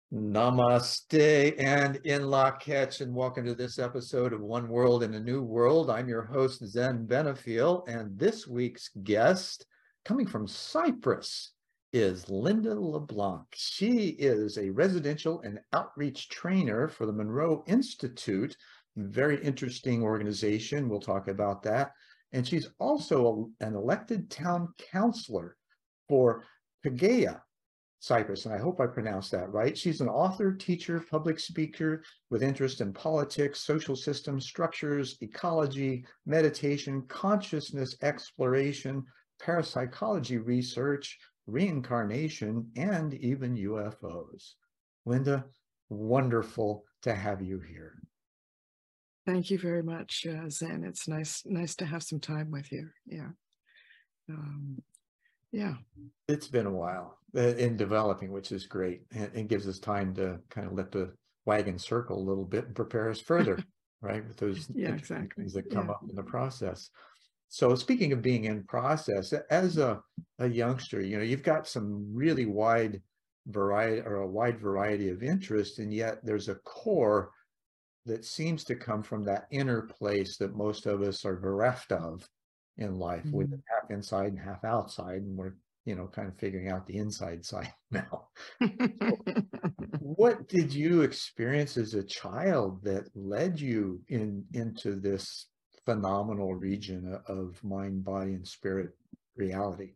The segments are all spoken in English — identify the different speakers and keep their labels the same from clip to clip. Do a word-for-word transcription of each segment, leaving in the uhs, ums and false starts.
Speaker 1: Namaste and in Lak'ech, and welcome to this episode of One World in a New World. I'm your host, Zen Benefiel, and this week's guest, coming from Cyprus, is Linda LeBlanc. She is a residential and outreach trainer for the Monroe Institute, very interesting organization. We'll talk about that. And she's also a, an elected town councilor for Pagaya, Cyprus, and I hope I pronounced that right. She's an author, teacher, public speaker with interest in politics, social systems, structures, ecology, meditation, consciousness exploration, parapsychology research, reincarnation, and even U F Os. Linda, wonderful to have you here.
Speaker 2: Thank you very much, uh, Zen. It's nice, nice to have some time with you. Yeah. Um, Yeah.
Speaker 1: It's been a while in developing, which is great. And it gives us time to kind of let the wagon circle a little bit and prepare us further, right? With those
Speaker 2: yeah, exactly.
Speaker 1: things that come
Speaker 2: yeah.
Speaker 1: up in the process. So speaking of being in process, as a, a youngster, you know, you've got some really wide variety or a wide variety of interest, and yet there's a core that seems to come from that inner place that most of us are bereft of in life, mm-hmm. with half inside and half outside, and we're, you know, kind of figuring out the inside side now. So what did you experience as a child that led you in into this phenomenal region of mind, body, and spirit reality?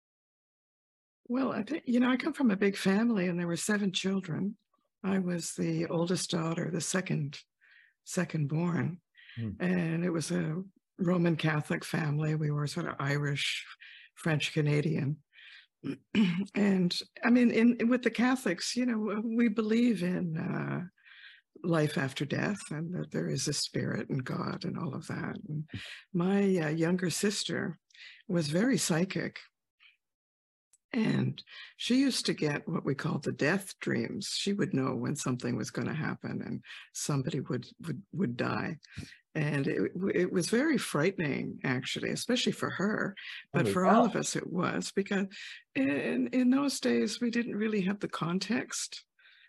Speaker 2: Well, I think, you know, I come from a big family, and there were seven children. I was the oldest daughter, the second, second born, mm. and it was a Roman Catholic family. We were sort of Irish, French Canadian. And I mean, in with the Catholics, you know, we believe in uh, life after death, and that there is a spirit and God and all of that. And my uh, younger sister was very psychic. And she used to get what we call the death dreams. She would know when something was going to happen and somebody would would, would die. And it, it was very frightening, actually, especially for her. But for all of us, it was, because in, in those days, we didn't really have the context.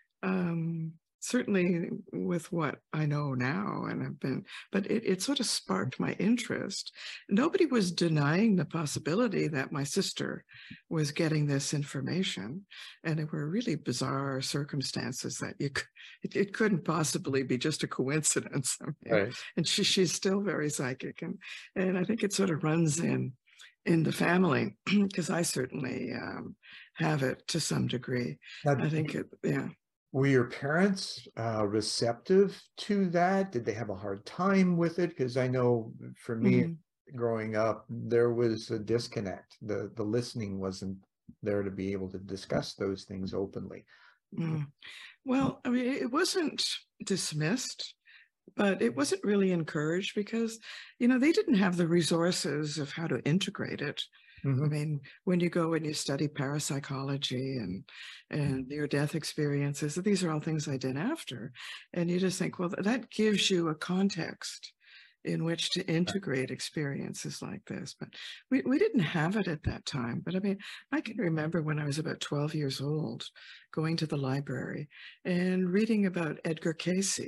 Speaker 2: Um, certainly with what I know now and have been, but it, it sort of sparked my interest. Nobody was denying the possibility that my sister was getting this information, and there were really bizarre circumstances that you it, it couldn't possibly be just a coincidence. I mean, right. And she, she's still very psychic, and and I think it sort of runs in in the family, because I certainly um, have it to some degree. Now, I think it, yeah.
Speaker 1: Were your parents uh, receptive to that? Did they have a hard time with it? Because I know for me, mm-hmm. growing up, there was a disconnect. The the listening wasn't there to be able to discuss those things openly.
Speaker 2: Mm. Well, I mean, it wasn't dismissed, but it wasn't really encouraged, because, you know, they didn't have the resources of how to integrate it. Mm-hmm. I mean, when you go and you study parapsychology and and near-death experiences, these are all things I did after. And you just think, well, that gives you a context in which to integrate experiences like this. But we, we didn't have it at that time. But I mean, I can remember when I was about twelve years old, going to the library and reading about Edgar Cayce.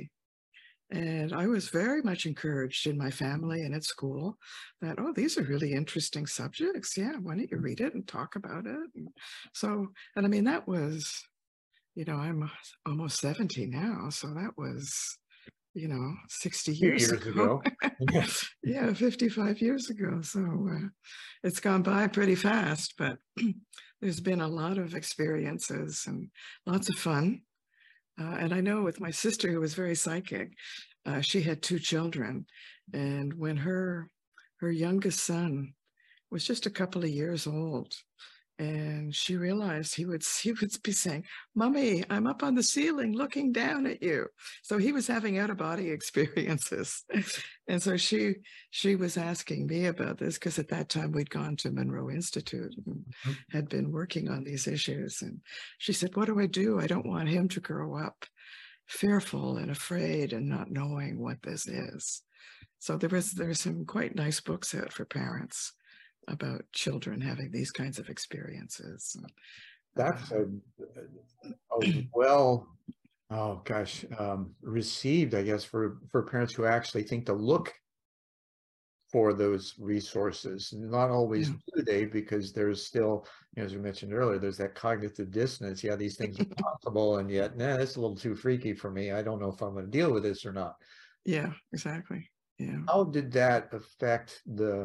Speaker 2: And I was very much encouraged in my family and at school that, oh, these are really interesting subjects. Yeah, why don't you read it and talk about it? And so, and I mean, that was, you know, I'm almost seventy now. So that was, you know, sixty years,
Speaker 1: years
Speaker 2: ago.
Speaker 1: ago.
Speaker 2: Yeah, fifty-five years ago. So uh, it's gone by pretty fast, but there's been a lot of experiences and lots of fun. Uh, and I know with my sister, who was very psychic, uh, she had two children. And when her her youngest son was just a couple of years old, and she realized he would, he would be saying, "Mommy, I'm up on the ceiling looking down at you." So he was having out-of-body experiences. And so she she was asking me about this, because at that time we'd gone to Monroe Institute and mm-hmm. had been working on these issues. And she said, "What do I do? I don't want him to grow up fearful and afraid and not knowing what this is." So there was there's some quite nice books out for parents about children having these kinds of experiences.
Speaker 1: That's a, a well Oh gosh, um, received, I guess, for for parents who actually think to look for those resources. Not always
Speaker 2: Yeah.
Speaker 1: do they, because there's still, you know, as we mentioned earlier, there's that cognitive dissonance. Yeah, these things are possible, and yet, nah, it's a little too freaky for me. I don't know if I'm going to deal with this or not.
Speaker 2: Yeah, exactly. Yeah.
Speaker 1: How did that affect the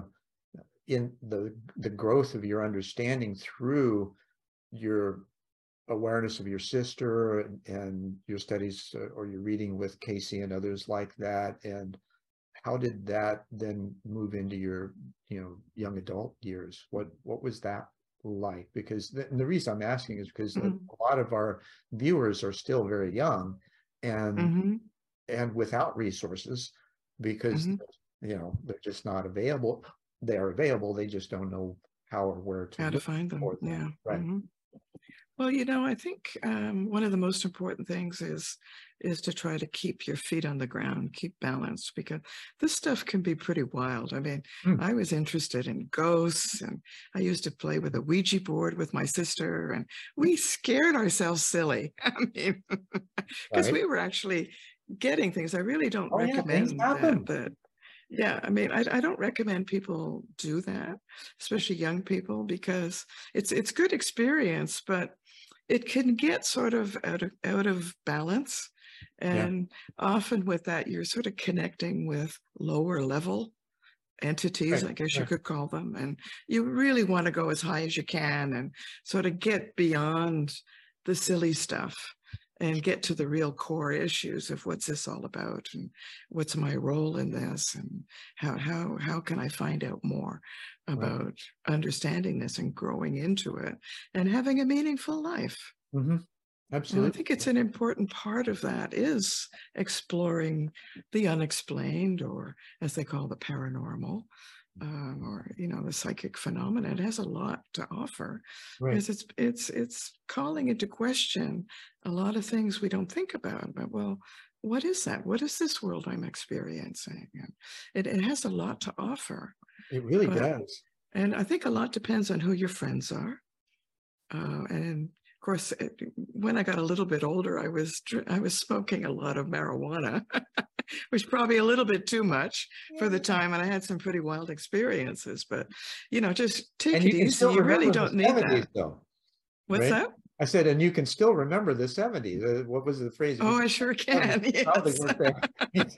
Speaker 1: in the the growth of your understanding through your awareness of your sister and, and your studies, uh, or your reading with Casey and others like that? And how did that then move into your, you know, young adult years? What what was that like? Because the, and the reason I'm asking is because a,
Speaker 2: Mm-hmm.
Speaker 1: a lot of our viewers are still very young, and
Speaker 2: Mm-hmm.
Speaker 1: and without resources, because,
Speaker 2: Mm-hmm.
Speaker 1: you know, they're just not available. They are available, they just don't know how or where to
Speaker 2: How to
Speaker 1: look
Speaker 2: find them.
Speaker 1: for them.
Speaker 2: Yeah.
Speaker 1: Right.
Speaker 2: Mm-hmm. Well, you know, I think um, one of the most important things is is to try to keep your feet on the ground, keep balanced, because this stuff can be pretty wild. I mean,
Speaker 1: Hmm.
Speaker 2: I was interested in ghosts, and I used to play with a Ouija board with my sister, and we scared ourselves silly. I mean, because
Speaker 1: Right.
Speaker 2: we were actually getting things. I really don't
Speaker 1: Oh yeah, things
Speaker 2: recommend that.
Speaker 1: happen.
Speaker 2: That yeah, I mean, I, I don't recommend people do that, especially young people, because it's it's good experience, but it can get sort of out of out of balance.
Speaker 1: Yeah.
Speaker 2: And often with that, you're sort of connecting with lower level entities,
Speaker 1: Right.
Speaker 2: I guess you
Speaker 1: Right.
Speaker 2: could call them. And you really want to go as high as you can and sort of get beyond the silly stuff and get to the real core issues of what's this all about, and what's my role in this, and how how how can I find out more
Speaker 1: Right.
Speaker 2: about understanding this and growing into it and having a meaningful life.
Speaker 1: Mm-hmm.
Speaker 2: And I
Speaker 1: Absolutely.
Speaker 2: think it's an important part of that is exploring the unexplained, or as they call the paranormal, um, or you know, the psychic phenomena. It has a lot to offer,
Speaker 1: Right.
Speaker 2: because it's it's it's calling into question a lot of things we don't think about. But well, what is that? What is this world I'm experiencing? And it, it has a lot to offer.
Speaker 1: It really
Speaker 2: But
Speaker 1: does.
Speaker 2: and I think a lot depends on who your friends are. Uh, and of course, it, when I got a little bit older, I was I was smoking a lot of marijuana, which probably a little bit too much for the
Speaker 1: Yeah.
Speaker 2: time, and I had some pretty wild experiences. But you know, just take
Speaker 1: And
Speaker 2: it
Speaker 1: you can
Speaker 2: easy.
Speaker 1: still
Speaker 2: You really
Speaker 1: remember the
Speaker 2: don't need
Speaker 1: seventies
Speaker 2: that.
Speaker 1: though,
Speaker 2: What's
Speaker 1: right?
Speaker 2: that?
Speaker 1: I said, and you can still remember the seventies. Uh, what was the phrase? If you
Speaker 2: Oh,
Speaker 1: can
Speaker 2: I sure
Speaker 1: remember the seventies,
Speaker 2: can.
Speaker 1: you probably
Speaker 2: Yes.
Speaker 1: weren't there.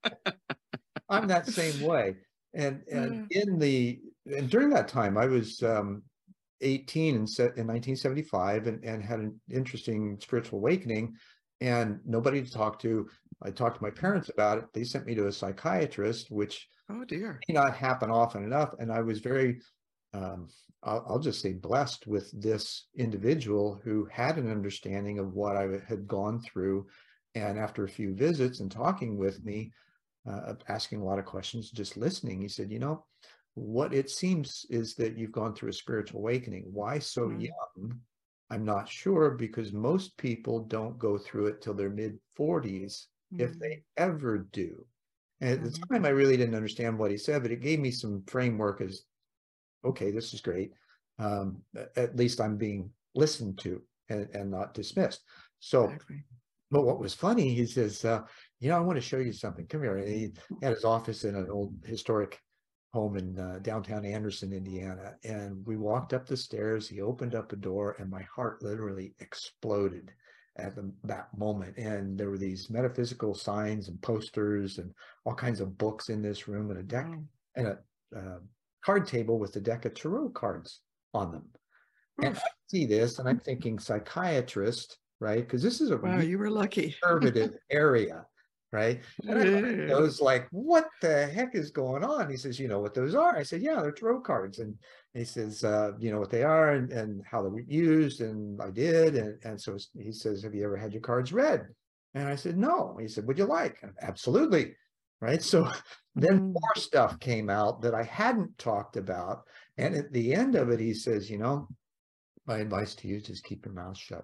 Speaker 1: I'm that same way. And and
Speaker 2: Uh,
Speaker 1: in the and during that time, I was um, eighteen in, set in nineteen seventy-five, and, and had an interesting spiritual awakening, and nobody to talk to. I talked to my parents about it. They sent me to a psychiatrist, which
Speaker 2: oh dear.
Speaker 1: may not happen often enough. And I was very, um, I'll, I'll just say, blessed with this individual who had an understanding of what I had gone through. And after a few visits and talking with me, uh, asking a lot of questions, just listening, he said, you know, what it seems is that you've gone through a spiritual awakening. Why so
Speaker 2: Mm,
Speaker 1: young? I'm not sure, because most people don't go through it till their mid forties, if
Speaker 2: mm,
Speaker 1: they ever do. And at the
Speaker 2: mhm.
Speaker 1: time, I really didn't understand what he said, but it gave me some framework as, okay, this is great. Um, at least I'm being listened to, and, and not dismissed. So,
Speaker 2: Exactly.
Speaker 1: but what was funny, he says, uh, you know, I want to show you something. Come here. And he had his office in an old historic home in uh, downtown Anderson, Indiana. And we walked up the stairs. He opened up a door, and my heart literally exploded at the, that moment. And there were these metaphysical signs and posters and all kinds of books in this room, and a deck
Speaker 2: Wow.
Speaker 1: and a uh, card table with a deck of tarot cards on them. And I
Speaker 2: Oof.
Speaker 1: see this, and I'm thinking psychiatrist, right? Because this is a
Speaker 2: Wow,
Speaker 1: really
Speaker 2: you were lucky.
Speaker 1: conservative area, right? And I look at
Speaker 2: Yeah.
Speaker 1: those like, what the heck is going on? He says, you know what those are? I said, yeah, they're tarot cards. And he says, uh, you know what they are, and, and how they're used. And I did. And, and so he says, have you ever had your cards read? And I said, no. He said, would you like? And, absolutely. Right. So then
Speaker 2: Mm.
Speaker 1: more stuff came out that I hadn't talked about. And at the end of it, he says, you know, my advice to you is just keep your mouth shut.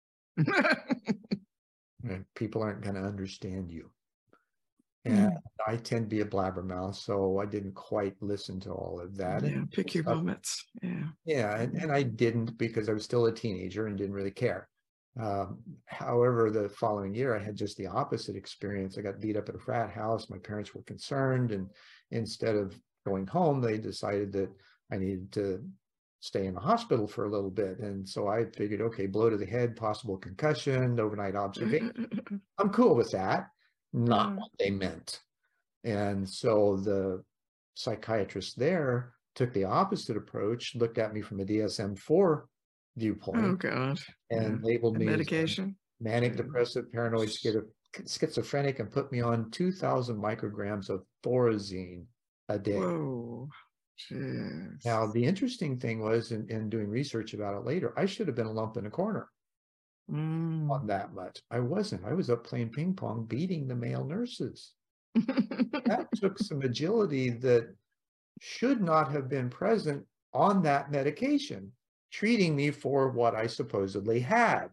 Speaker 1: And people aren't going to understand you. And
Speaker 2: Mm.
Speaker 1: I tend to be a blabbermouth, so I didn't quite listen to all of that.
Speaker 2: Yeah,
Speaker 1: And
Speaker 2: pick your
Speaker 1: stuff,
Speaker 2: moments. Yeah.
Speaker 1: yeah, and, and I didn't, because I was still a teenager and didn't really care. Um, however, the following year, I had just the opposite experience. I got beat up at a frat house. My parents were concerned, and instead of going home, they decided that I needed to stay in the hospital for a little bit. And so I figured, okay, blow to the head, possible concussion, overnight observation. I'm cool with that. Not what they meant. And so the psychiatrist there took the opposite approach, looked at me from a D S M four viewpoint.
Speaker 2: Oh, God.
Speaker 1: And
Speaker 2: Yeah.
Speaker 1: labeled
Speaker 2: And
Speaker 1: me
Speaker 2: medication?
Speaker 1: as manic depressive paranoid schizophrenic and put me on two thousand micrograms of Thorazine a day.
Speaker 2: Whoa. Jeez.
Speaker 1: Now, the interesting thing was, in, in doing research about it later, I should have been a lump in a corner
Speaker 2: Mm.
Speaker 1: on that much. I wasn't. I was up playing ping pong, beating the male nurses. That took some agility that should not have been present on that medication, treating me for what I supposedly had.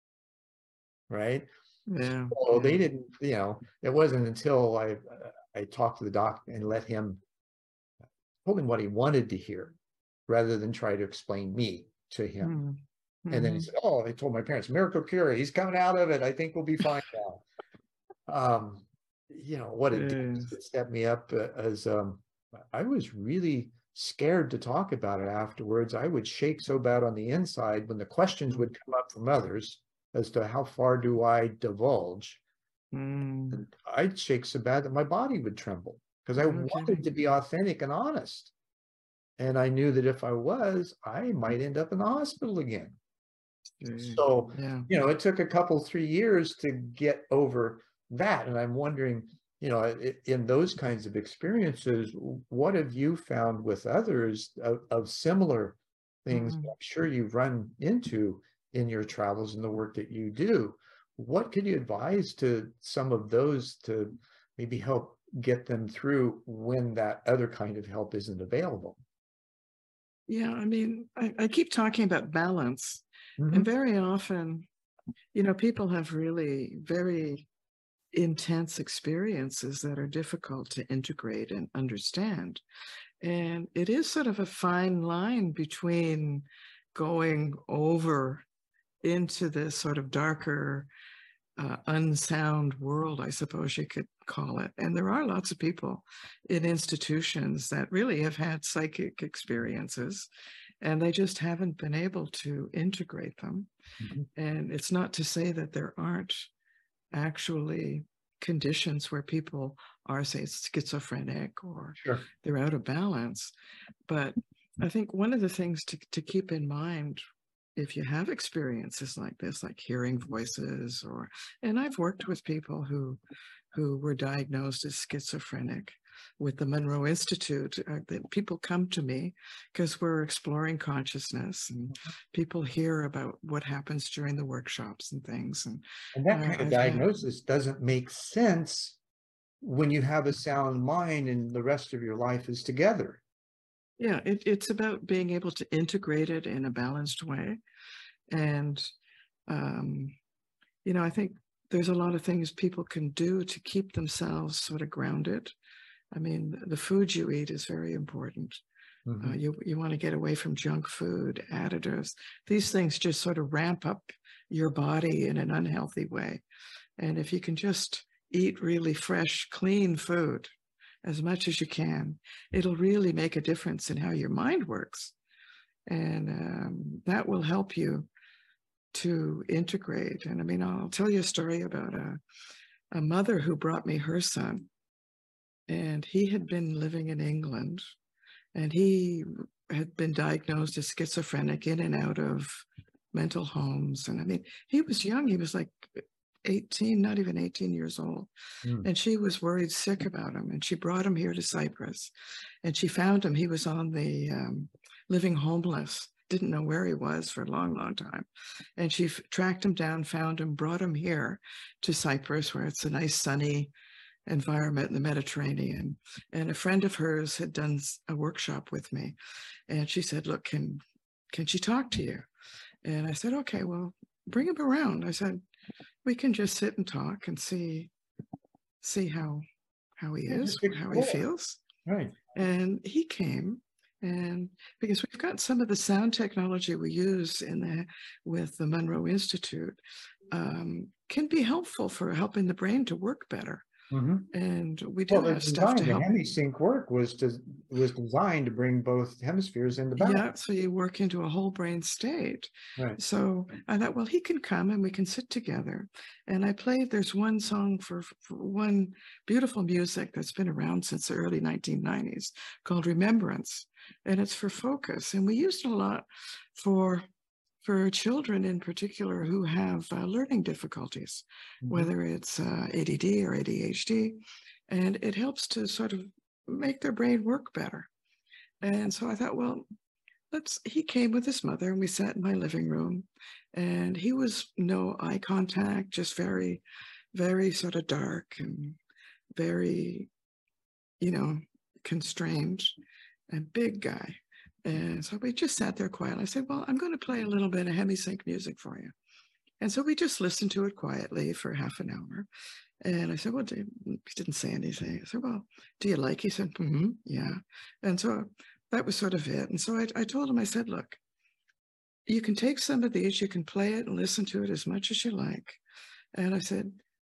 Speaker 1: Right?
Speaker 2: Yeah.
Speaker 1: So
Speaker 2: yeah.
Speaker 1: they didn't, you know, it wasn't until I uh, I talked to the doc and let him, told him what he wanted to hear, rather than try to explain me to him.
Speaker 2: Mm-hmm.
Speaker 1: And then he said, oh, I told my parents, miracle cure, he's coming out of it. I think we'll be fine now. Um, you know, what it did is it set me up as, um, I was really scared to talk about it afterwards. I would shake so bad on the inside when the questions would come up from others as to how far do I divulge.
Speaker 2: Mm.
Speaker 1: And I'd shake so bad that my body would tremble because I
Speaker 2: No
Speaker 1: wanted
Speaker 2: kidding.
Speaker 1: to be authentic and honest. And I knew that if I was, I might end up in the hospital again. So,
Speaker 2: yeah.
Speaker 1: you know, it took a couple, three years to get over that. And I'm wondering, you know, in those kinds of experiences, what have you found with others of, of similar things?
Speaker 2: Mm.
Speaker 1: I'm sure you've run into in your travels and the work that you do. What could you advise to some of those to maybe help get them through when that other kind of help isn't available?
Speaker 2: Yeah, I mean, I, I keep talking about balance.
Speaker 1: Mm-hmm.
Speaker 2: And very often, you know, people have really very intense experiences that are difficult to integrate and understand. And it is sort of a fine line between going over into this sort of darker, uh, unsound world, I suppose you could call it. And there are lots of people in institutions that really have had psychic experiences, and they just haven't been able to integrate them. Mm-hmm. And it's not to say that there aren't actually conditions where people are, say, schizophrenic or
Speaker 1: sure.
Speaker 2: they're out of balance. But I think one of the things to, to keep in mind, if you have experiences like this, like hearing voices, or, and I've worked with people who, who were diagnosed as schizophrenic with the Monroe Institute. Uh, that people come to me because we're exploring consciousness, and people hear about what happens during the workshops and things. And,
Speaker 1: and that kind
Speaker 2: uh,
Speaker 1: of
Speaker 2: I've
Speaker 1: diagnosis
Speaker 2: had,
Speaker 1: doesn't make sense when you have a sound mind and the rest of your life is together.
Speaker 2: Yeah, it, it's about being able to integrate it in a balanced way. And, um, you know, I think there's a lot of things people can do to keep themselves sort of grounded. I mean, the food you eat is very important. Mm-hmm. uh, you, you want to get away from junk food, additives. These things just sort of ramp up your body in an unhealthy way. And if you can just eat really fresh, clean food as much as you can, it'll really make a difference in how your mind works. And um, that will help you to integrate. And I mean, I'll tell you a story about a, a mother who brought me her son. And he had been living in England, and he had been diagnosed as schizophrenic, in and out of mental homes. And I mean, he was young. He was like eighteen, not even eighteen years old. Mm. And she was worried sick about him. And she brought him here to Cyprus. And she found him. He was on the um, living homeless, didn't know where he was for a long, long time. And she f- tracked him down, found him, brought him here to Cyprus, where it's a nice sunny environment in the Mediterranean. And a friend of hers had done a workshop with me. And she said, look, can, can she talk to you? And I said, okay, well, bring him around. I said, we can just sit and talk and see, see how, how he is, how he feels.
Speaker 1: Right.
Speaker 2: And he came, And because we've got some of the sound technology we use in the with the Monroe Institute um, can be helpful for helping the brain to work better.
Speaker 1: Mm-hmm.
Speaker 2: And we do
Speaker 1: Well, the
Speaker 2: have stuff
Speaker 1: design,
Speaker 2: to
Speaker 1: the
Speaker 2: help.
Speaker 1: HemiSync work was to, was designed to bring both hemispheres into balance.
Speaker 2: Yeah, so you work into a whole brain state.
Speaker 1: Right.
Speaker 2: So I thought, well, he can come and we can sit together. And I played, there's one song for, for one beautiful music that's been around since the early nineteen nineties called Remembrance. And it's for focus. And we used it a lot for for children in particular who have uh, learning difficulties, mm-hmm. whether it's uh, A D D or A D H D. And it helps to sort of make their brain work better. And so I thought, well, let's, he came with his mother and we sat in my living room, and he was no eye contact, just very, very sort of dark and very, you know, constrained and big guy. And so we just sat there quietly. I said, well, I'm going to play a little bit of HemiSync music for you. And so we just listened to it quietly for half an hour. And I said, well, do you, he didn't say anything. I said, well, do you like? He said, mm-hmm, yeah. And so that was sort of it. And so I, I told him, I said, look, you can take some of these, you can play it and listen to it as much as you like. And I said,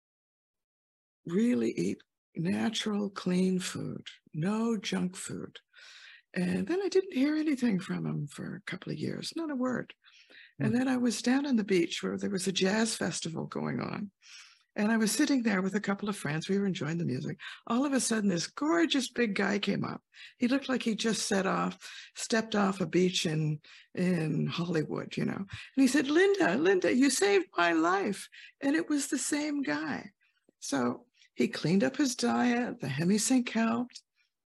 Speaker 2: really eat natural, clean food, no junk food. And then I didn't hear anything from him for a couple of years, not a word. Mm. And then I was down on the beach where there was a jazz festival going on. And I was sitting there with a couple of friends. We were enjoying the music. All of a sudden, this gorgeous big guy came up. He looked like he just set off, stepped off a beach in, in Hollywood, you know. And he said, Linda, Linda, you saved my life. And it was the same guy. So he cleaned up his diet. The HemiSync helped.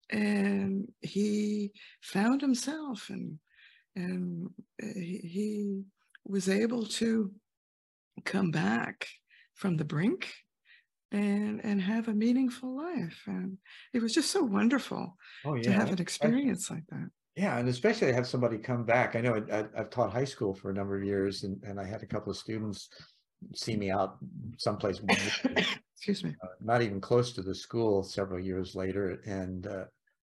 Speaker 2: And he found himself, and, and he, he was able to come back from the brink and and have a meaningful life. And it was just so wonderful oh, yeah. to have an experience like that.
Speaker 1: Yeah, and especially to have somebody come back. I know I, I've taught high school for a number of years, and, and I had a couple of students see me out someplace,
Speaker 2: excuse me,
Speaker 1: uh, not even close to the school several years later, and uh,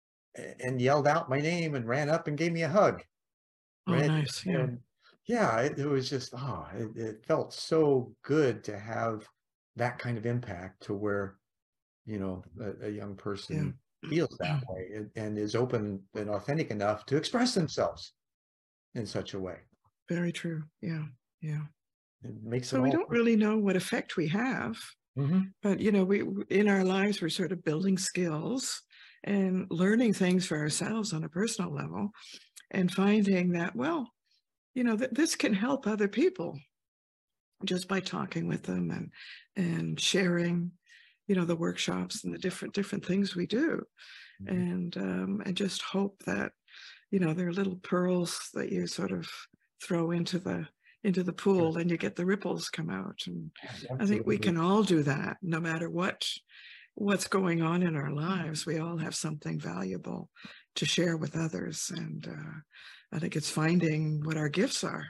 Speaker 1: and yelled out my name and ran up and gave me a hug.
Speaker 2: Oh, right? Nice. Yeah.
Speaker 1: And yeah, it, it was just, oh, it, it felt so good to have that kind of impact to where, you know, a, a young person yeah. feels that way and, and is open and authentic enough to express themselves in such a way.
Speaker 2: Very true. Yeah. Yeah.
Speaker 1: It makes
Speaker 2: so
Speaker 1: it
Speaker 2: we
Speaker 1: all
Speaker 2: don't really know what effect we have, mm-hmm. but, you know, we in our lives, we're sort of building skills and learning things for ourselves on a personal level and finding that, well, you know, th- this can help other people just by talking with them and and sharing, you know, the workshops and the different different things we do. Mm-hmm. And um, and just hope that, you know, there are little pearls that you sort of throw into the into the pool and you get the ripples come out. And absolutely. I think we can all do that no matter what what's going on in our lives. We all have something valuable to share with others. And uh, I think it's finding what our gifts are.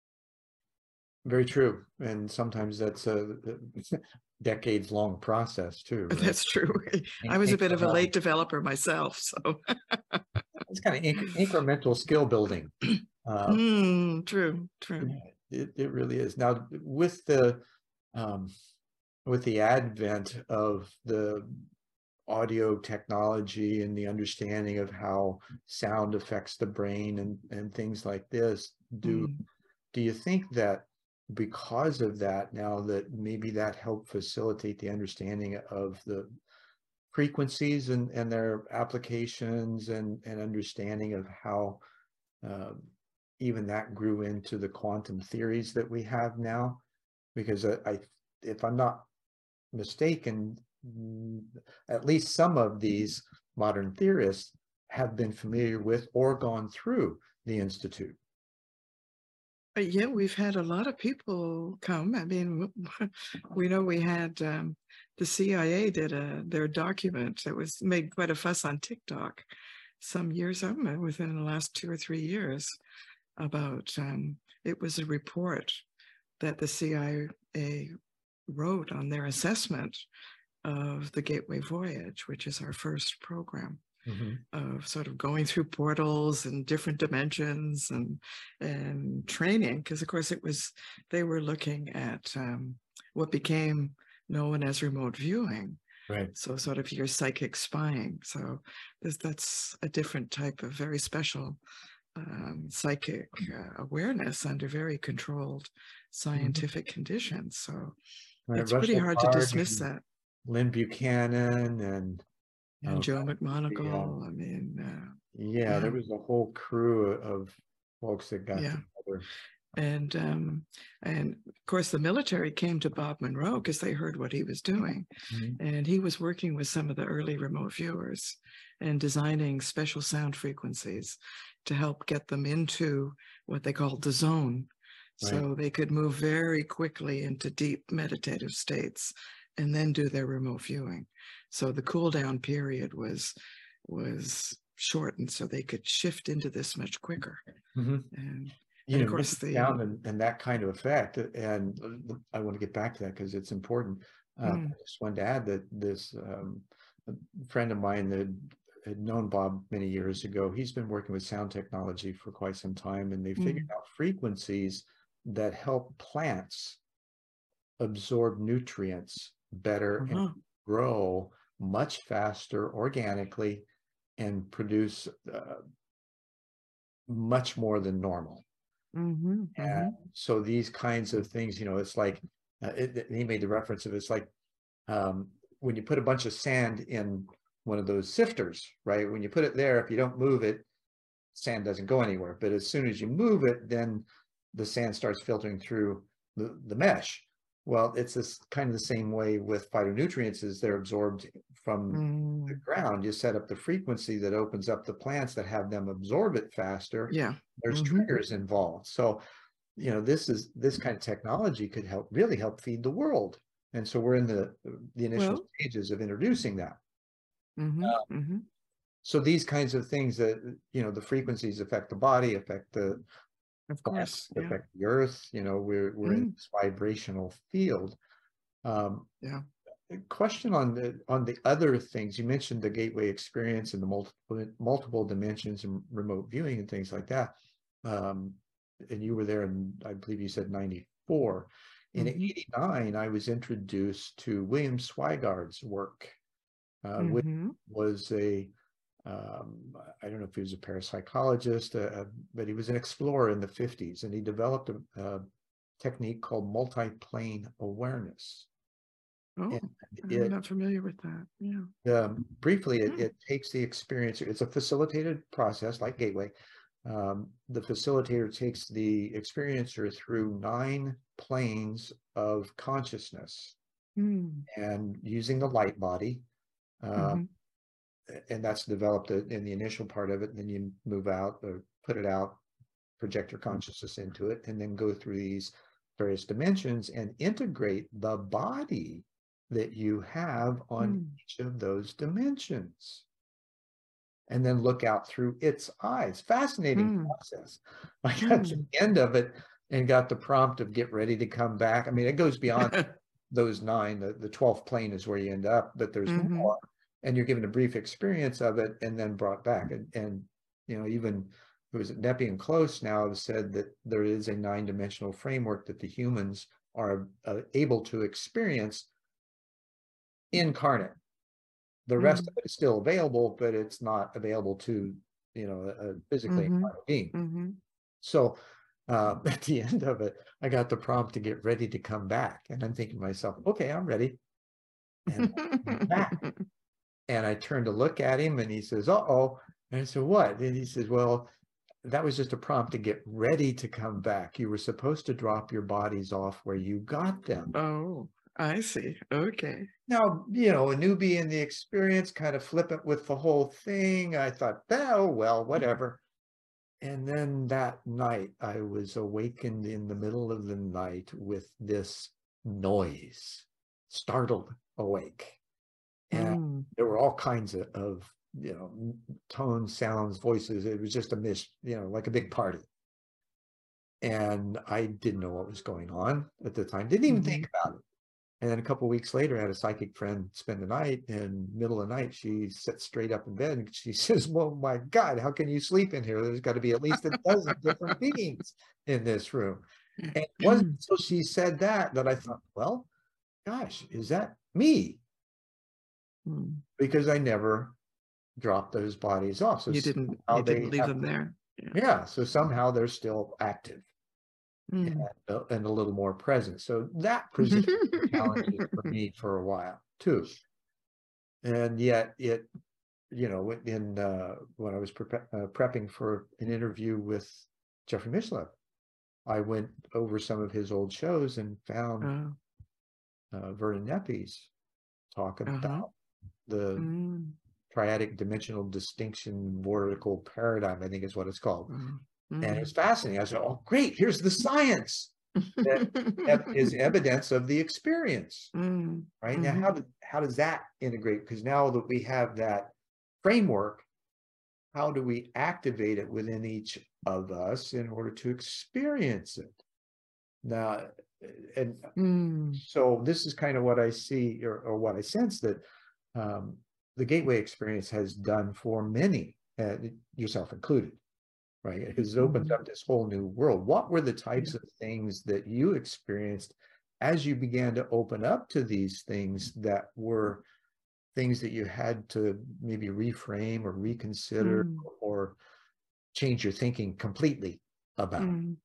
Speaker 1: Very true. And sometimes that's a decades long process too. Right?
Speaker 2: That's true. I was a bit of a late developer myself. So
Speaker 1: it's kind of inc- incremental skill building. Uh,
Speaker 2: mm, true, true.
Speaker 1: It, it really is. Now with the, um, with the advent of the audio technology and the understanding of how sound affects the brain and, and things like this, do, mm. do you think that because of that now that maybe that helped facilitate the understanding of the frequencies and, and their applications and, and understanding of how uh, even that grew into the quantum theories that we have now? Because I, I if I'm not mistaken, at least some of these modern theorists have been familiar with or gone through the Institute.
Speaker 2: Yeah, we've had a lot of people come. I mean, we know we had um, the C I A did a their document that was made quite a fuss on TikTok some years ago, within the last two or three years, about um, it was a report that the C I A wrote on their assessment of the Gateway Voyage, which is our first program.
Speaker 1: Mhm.
Speaker 2: of sort of going through portals and different dimensions and and training, because of course it was they were looking at um, what became known as remote viewing.
Speaker 1: Right.
Speaker 2: So sort of your psychic spying. So this, that's a different type of very special um, psychic uh, awareness under very controlled
Speaker 1: Mhm.
Speaker 2: scientific conditions. So
Speaker 1: Right.
Speaker 2: it's pretty
Speaker 1: Russell
Speaker 2: hard to
Speaker 1: Targ
Speaker 2: dismiss
Speaker 1: and
Speaker 2: that.
Speaker 1: Lynn Buchanan and
Speaker 2: And
Speaker 1: um,
Speaker 2: Joe
Speaker 1: the, um,
Speaker 2: McMonagle, I mean, uh,
Speaker 1: yeah, there
Speaker 2: yeah,
Speaker 1: was a whole crew of folks that got
Speaker 2: yeah.
Speaker 1: together.
Speaker 2: And um, and of course the military came to Bob Monroe because they heard what he was doing.
Speaker 1: Mhm.
Speaker 2: And he was working with some of the early remote viewers and designing special sound frequencies to help get them into what they called the zone.
Speaker 1: Right.
Speaker 2: So they could move very quickly into deep meditative states and then do their remote viewing. So the cool down period was was shortened so they could shift into this much quicker.
Speaker 1: Mhm.
Speaker 2: And,
Speaker 1: You
Speaker 2: and of
Speaker 1: know,
Speaker 2: course
Speaker 1: nipping
Speaker 2: the
Speaker 1: down and, and that kind of effect. And uh, I want to get back to that because it's important. Uh,
Speaker 2: mm,
Speaker 1: I just wanted to add that this um, a friend of mine that had known Bob many years ago, he's been working with sound technology for quite some time, and they figured
Speaker 2: mm,
Speaker 1: out frequencies that help plants absorb nutrients better and
Speaker 2: uh-huh,
Speaker 1: grow much faster organically and produce uh, much more than normal.
Speaker 2: mhm,
Speaker 1: And
Speaker 2: mhm,
Speaker 1: so these kinds of things, you know, it's like uh, it, he made the reference of it's like um, when you put a bunch of sand in one of those sifters, right? When you put it there, if you don't move it, sand doesn't go anywhere. But as soon as you move it, then the sand starts filtering through the, the mesh. Well, it's this kind of the same way with phytonutrients as they're absorbed from the
Speaker 2: mm,
Speaker 1: ground. You set up the frequency that opens up the plants that have them absorb it faster.
Speaker 2: yeah,
Speaker 1: There's
Speaker 2: mhm.
Speaker 1: triggers involved. So, you know, this is this kind of technology could help really help feed the world. And so we're in the the initial
Speaker 2: Well,
Speaker 1: stages of introducing that.
Speaker 2: mhm, mhm,
Speaker 1: So these kinds of things that, you know, the frequencies affect the body, affect the
Speaker 2: of
Speaker 1: plants,
Speaker 2: course, yeah,
Speaker 1: affect the earth. You know, we're we're in
Speaker 2: mm,
Speaker 1: this vibrational field. Um,
Speaker 2: yeah,
Speaker 1: a question on the on the other things you mentioned, the gateway experience and the multiple multiple dimensions and remote viewing and things like that. Um, and you were there in, I believe you said ninety-four. In
Speaker 2: mhm,
Speaker 1: eighty-nine, I was introduced to William Swigard's work, uh, which
Speaker 2: mhm,
Speaker 1: was a um, I don't know if he was a parapsychologist, uh, but he was an explorer in the fifties, and he developed a, a technique called multi-plane awareness.
Speaker 2: oh,
Speaker 1: And
Speaker 2: I'm
Speaker 1: it
Speaker 2: not familiar with that, yeah,
Speaker 1: um, briefly, it,
Speaker 2: mm,
Speaker 1: it takes the experience. It's a facilitated process like Gateway. Um, the facilitator takes the experiencer through nine planes of consciousness
Speaker 2: mm,
Speaker 1: and using the light body. Uh,
Speaker 2: mhm,
Speaker 1: and that's developed in the initial part of it. And then you move out or put it out, project your consciousness into it, and then go through these various dimensions and integrate the body that you have on
Speaker 2: mm,
Speaker 1: each of those dimensions. And then look out through its eyes. Fascinating
Speaker 2: mm,
Speaker 1: process. I got to
Speaker 2: mm.
Speaker 1: the end of it and got the prompt of get ready to come back. I mean, it goes beyond those nine. The, the twelfth plane is where you end up, but there's
Speaker 2: Mhm,
Speaker 1: more. And you're given a brief experience of it and then brought back. And, and you know, even it was Nepean Close now have said that there is a nine-dimensional framework that the humans are uh, able to experience incarnate. The rest of
Speaker 2: mm,
Speaker 1: it is still available, but it's not available to, you know, a physically
Speaker 2: mhm,
Speaker 1: incarnate being.
Speaker 2: mhm.
Speaker 1: So uh, at the end of it, I got the prompt to get ready to come back. And I'm thinking to myself, okay, I'm ready. And I'm back. And I turned to look at him and he says, uh-oh. And I said, what? And he says, well, that was just a prompt to get ready to come back. You were supposed to drop your bodies off where you got them.
Speaker 2: Oh, I see, okay.
Speaker 1: Now, you know, a newbie in the experience, kind of flippant with the whole thing. I thought, oh, well, whatever. And then that night, I was awakened in the middle of the night with this noise, startled awake. And
Speaker 2: Mm,
Speaker 1: there were all kinds of, of, you know, tones, sounds, voices. It was just a miss, you know, like a big party. And I didn't know what was going on at the time, didn't even
Speaker 2: mhm,
Speaker 1: think about it. And then a couple of weeks later, I had a psychic friend spend the night, and middle of the night, she sits straight up in bed and she says, "Well, my God, how can you sleep in here? There's got to be at least a dozen different beings in this room." And it wasn't until she said that that I thought, well, gosh, is that me?
Speaker 2: Mm.
Speaker 1: Because I never dropped those bodies off. So
Speaker 2: You didn't,
Speaker 1: somehow
Speaker 2: you
Speaker 1: they
Speaker 2: didn't leave
Speaker 1: have-
Speaker 2: them there. Yeah.
Speaker 1: yeah, so somehow they're still active.
Speaker 2: Mm.
Speaker 1: And, uh, and a little more present. So that presented challenges for me for a while too. And yet it, you know, in uh, when I was pre uh, prepping for an interview with Jeffrey Mishlev, I went over some of his old shows and found
Speaker 2: Oh.
Speaker 1: uh, Vernon Neppi's talk about
Speaker 2: Uh-huh.
Speaker 1: the
Speaker 2: Mm.
Speaker 1: triadic dimensional distinction vortical paradigm, I think is what it's called.
Speaker 2: Mm.
Speaker 1: And it was
Speaker 2: Mm.
Speaker 1: fascinating. I said, oh, great, here's the science that is evidence of the experience.
Speaker 2: Mm.
Speaker 1: Right
Speaker 2: Mm-hmm.
Speaker 1: now, how, do, how does that integrate? Because now that we have that framework, how do we activate it within each of us in order to experience it? Now, and
Speaker 2: Mm.
Speaker 1: so this is kind of what I see, or, or what I sense that um, the gateway experience has done for many, uh, yourself included, right? Because it opens
Speaker 2: Mm-hmm.
Speaker 1: up this whole new world. What were the types
Speaker 2: Yeah.
Speaker 1: of things that you experienced as you began to open up to these things that were things that you had to maybe reframe or reconsider
Speaker 2: Mm.
Speaker 1: or change your thinking completely about?
Speaker 2: Mm.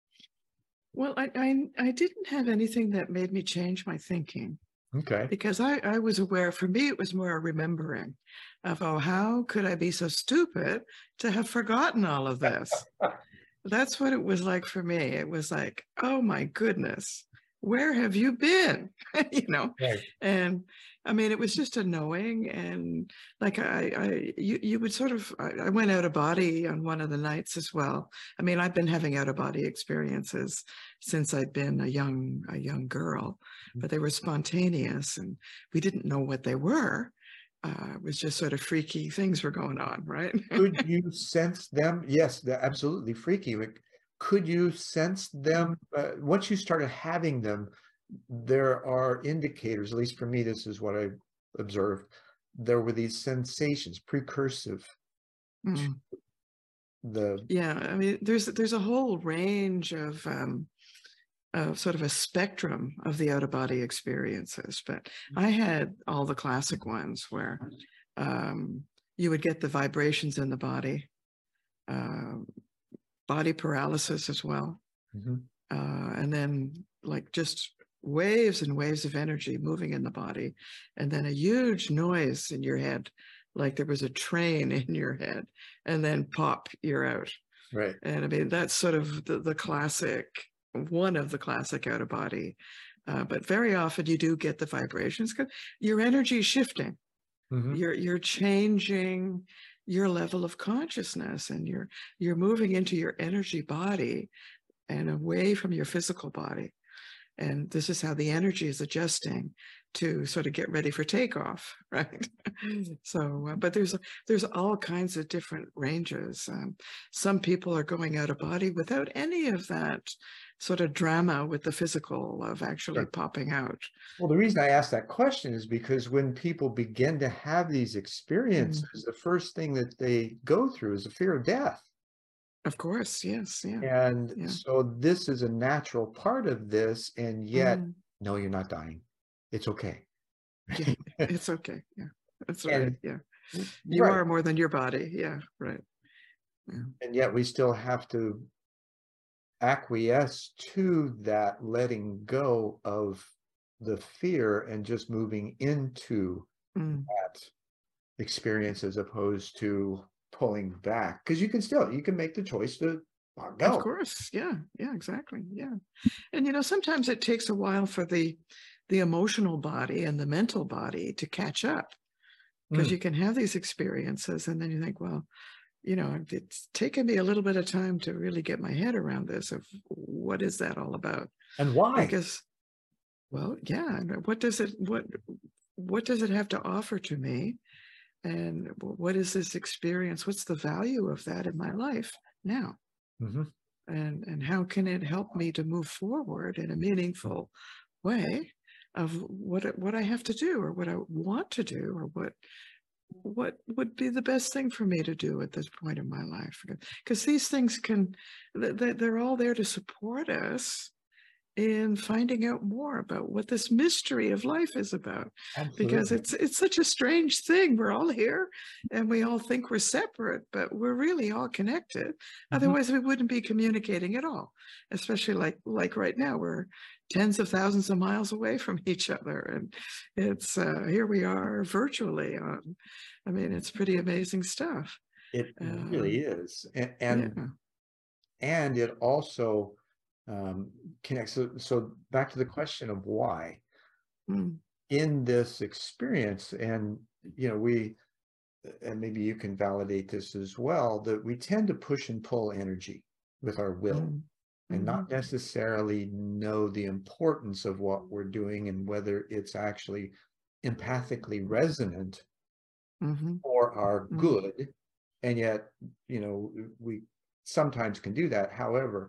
Speaker 2: Well, I, I I didn't have anything that made me change my thinking,
Speaker 1: Okay.
Speaker 2: because I, I was aware, for me, it was more a remembering of, oh, how could I be so stupid to have forgotten all of this? That's what it was like for me. It was like, oh my goodness, where have you been? You know,
Speaker 1: Right.
Speaker 2: and I mean, it was just a knowing, and like I, I, you, you would sort of, I, I went out of body on one of the nights as well. I mean, I've been having out of body experiences since I'd been a young, a young girl, but they were spontaneous, and we didn't know what they were. Uh, it was just sort of freaky things were going on, right?
Speaker 1: Could you sense them? Yes, they're absolutely freaky. Like, could you sense them uh, once you started having them? There are indicators, at least for me, this is what I observed. There were these sensations, precursive
Speaker 2: Mm.
Speaker 1: to the
Speaker 2: Yeah, I mean, there's there's a whole range of um, of sort of a spectrum of the out of body experiences, but I had all the classic ones where um, you would get the vibrations in the body, uh, body paralysis as well,
Speaker 1: Mhm.
Speaker 2: uh, and then like just waves and waves of energy moving in the body, and then a huge noise in your head, like there was a train in your head, and then pop, you're out.
Speaker 1: Right.
Speaker 2: And I mean, that's sort of the, the classic, one of the classic out of body. Uh, but very often you do get the vibrations because your energy is shifting.
Speaker 1: Mhm.
Speaker 2: You're you're changing your level of consciousness, and you're you're moving into your energy body and away from your physical body. And this is how the energy is adjusting to sort of get ready for takeoff, right? So, uh, but there's there's all kinds of different ranges. Um, some people are going out of body without any of that sort of drama with the physical of actually
Speaker 1: Sure.
Speaker 2: popping out.
Speaker 1: Well, the reason I asked that question is because when people begin to have these experiences, the first thing that they go through is the fear of death.
Speaker 2: Of course, yes, yeah.
Speaker 1: And
Speaker 2: Yeah.
Speaker 1: so this is a natural part of this, and yet,
Speaker 2: Mm.
Speaker 1: no, you're not dying. It's okay.
Speaker 2: Yeah, it's okay. Yeah, that's right.
Speaker 1: And
Speaker 2: Yeah, you
Speaker 1: right.
Speaker 2: are more than your body. Yeah, right. Yeah.
Speaker 1: And yet we still have to acquiesce to that letting go of the fear and just moving into
Speaker 2: Mm.
Speaker 1: that experience as opposed to pulling back. Because you can still, you can make the choice to not
Speaker 2: Of
Speaker 1: go.
Speaker 2: course. Yeah. Yeah, exactly. Yeah. And, you know, sometimes it takes a while for the, the emotional body and the mental body to catch up, because
Speaker 1: Mm.
Speaker 2: you can have these experiences and then you think, well, you know, it's taken me a little bit of time to really get my head around this of what is that all about?
Speaker 1: And why?
Speaker 2: Because, well, yeah, what does it, what, what does it have to offer to me? And what is this experience? What's the value of that in my life now?
Speaker 1: Mhm.
Speaker 2: And, and how can it help me to move forward in a meaningful way? of what it- what I have to do, or what I want to do, or what what would be the best thing for me to do at this point in my life. Because these things can, th- th- they're all there to support us in finding out more about what this mystery of life is about, because
Speaker 1: Absolutely.
Speaker 2: it's it's such a strange thing. We're all here and we all think we're separate, but we're really all connected.
Speaker 1: Mhm.
Speaker 2: Otherwise we wouldn't be communicating at all, especially like like right now. We're tens of thousands of miles away from each other, and it's uh here we are virtually on. I mean, it's pretty amazing stuff.
Speaker 1: It really
Speaker 2: um
Speaker 1: is. And,
Speaker 2: yeah.
Speaker 1: and and it also um, connects. So, so back to the question of why
Speaker 2: Mm.
Speaker 1: in this experience, and you know, we, and maybe you can validate this as well, that we tend to push and pull energy with our will
Speaker 2: Mm.
Speaker 1: and
Speaker 2: Mhm.
Speaker 1: not necessarily know the importance of what we're doing and whether it's actually empathically resonant
Speaker 2: Mhm.
Speaker 1: for our
Speaker 2: Mm.
Speaker 1: good. And yet, you know, we sometimes can do that. However,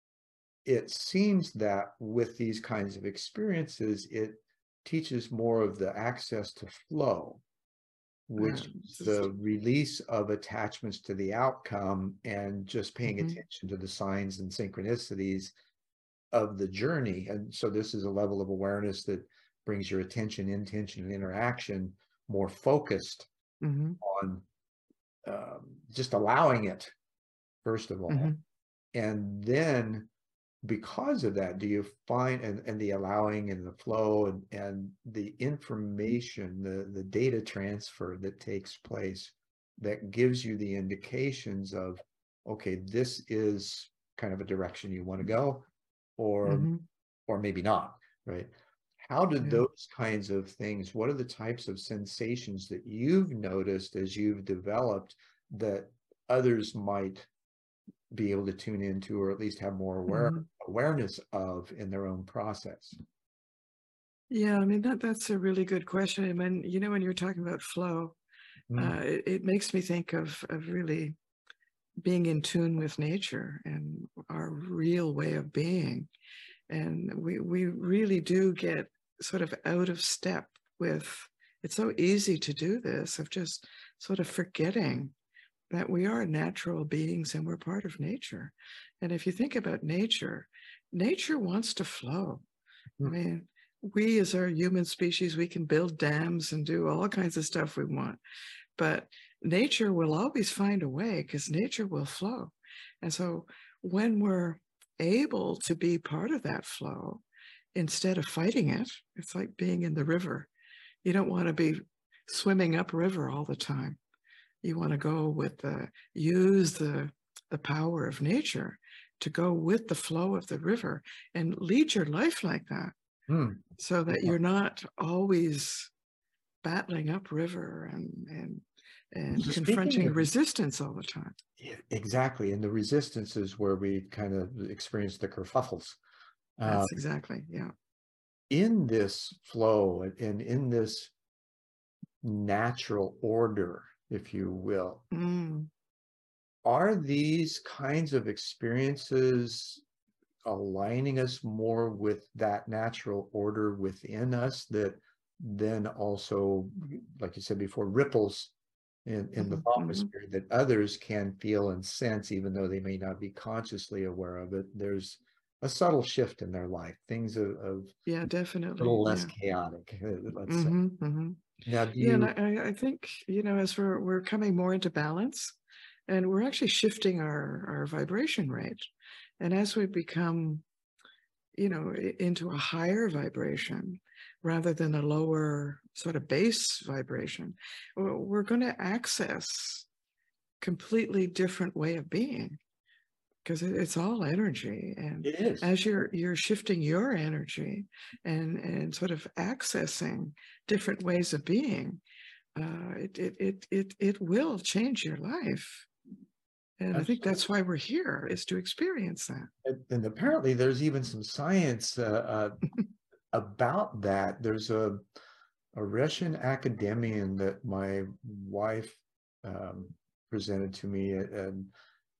Speaker 1: it seems that with these kinds of experiences, it teaches more of the access to flow,
Speaker 2: Uh,
Speaker 1: which is
Speaker 2: just,
Speaker 1: the release of attachments to the outcome and just paying
Speaker 2: mhm.
Speaker 1: attention to the signs and synchronicities of the journey. And so this is a level of awareness that brings your attention, intention, and interaction more focused
Speaker 2: Mhm.
Speaker 1: on um, just allowing it, first of all.
Speaker 2: Mhm.
Speaker 1: And then because of that, do you find, and, and the allowing and the flow and, and the information, the, the data transfer that takes place that gives you the indications of, okay, this is kind of a direction you want to go, or
Speaker 2: Mhm.
Speaker 1: or maybe not, right? How did
Speaker 2: Yeah.
Speaker 1: those kinds of things, what are the types of sensations that you've noticed as you've developed that others might be able to tune into, or at least have more aware
Speaker 2: Mhm.
Speaker 1: awareness of in their own process?
Speaker 2: Yeah, I mean, that that's a really good question. And when, you know, when you're talking about flow,
Speaker 1: Mm,
Speaker 2: uh, it, it makes me think of of really being in tune with nature and our real way of being. And we we really do get sort of out of step with, it's so easy to do this, of just sort of forgetting that we are natural beings and we're part of nature. And if you think about nature, nature wants to flow. I
Speaker 1: mm,
Speaker 2: mean, we as our human species, we can build dams and do all kinds of stuff we want, but nature will always find a way, because nature will flow. And so when we're able to be part of that flow, instead of fighting it, it's like being in the river. You don't want to be swimming upriver all the time. You want to go with the, use the, the power of nature to go with the flow of the river and lead your life like that,
Speaker 1: mm.
Speaker 2: so that you're not always battling upriver and and and
Speaker 1: So speaking
Speaker 2: confronting
Speaker 1: of,
Speaker 2: resistance all the time.
Speaker 1: yeah, exactly, and the resistance is where we kind of experience the kerfuffles. Uh,
Speaker 2: That's exactly, yeah.
Speaker 1: in this flow and in this natural order, if you will,
Speaker 2: Mm,
Speaker 1: are these kinds of experiences aligning us more with that natural order within us that then also, like you said before, ripples in, in the
Speaker 2: mhm,
Speaker 1: thought
Speaker 2: mhm.
Speaker 1: atmosphere that others can feel and sense, even though they may not be consciously aware of it? There's a subtle shift in their life, things of, of
Speaker 2: Yeah,
Speaker 1: a
Speaker 2: definitely.
Speaker 1: little less
Speaker 2: Yeah.
Speaker 1: chaotic, uh, let's say.
Speaker 2: Mhm, mhm.
Speaker 1: Now, do
Speaker 2: Yeah, and
Speaker 1: you,
Speaker 2: I, I I think, you know, as we're we're coming more into balance, and we're actually shifting our our vibration rate, and as we become, you know, i- into a higher vibration rather than a lower sort of base vibration, we're, we're going to access completely different way of being, because it's all energy. And
Speaker 1: it is.
Speaker 2: as you're you're shifting your energy and and sort of accessing different ways of being, uh, it, it it it it will change your life. And I think
Speaker 1: Absolutely.
Speaker 2: that's why we're here, is to experience that.
Speaker 1: And, and apparently there's even some science uh, uh, about that. There's a, a Russian academician that my wife um, presented to me, and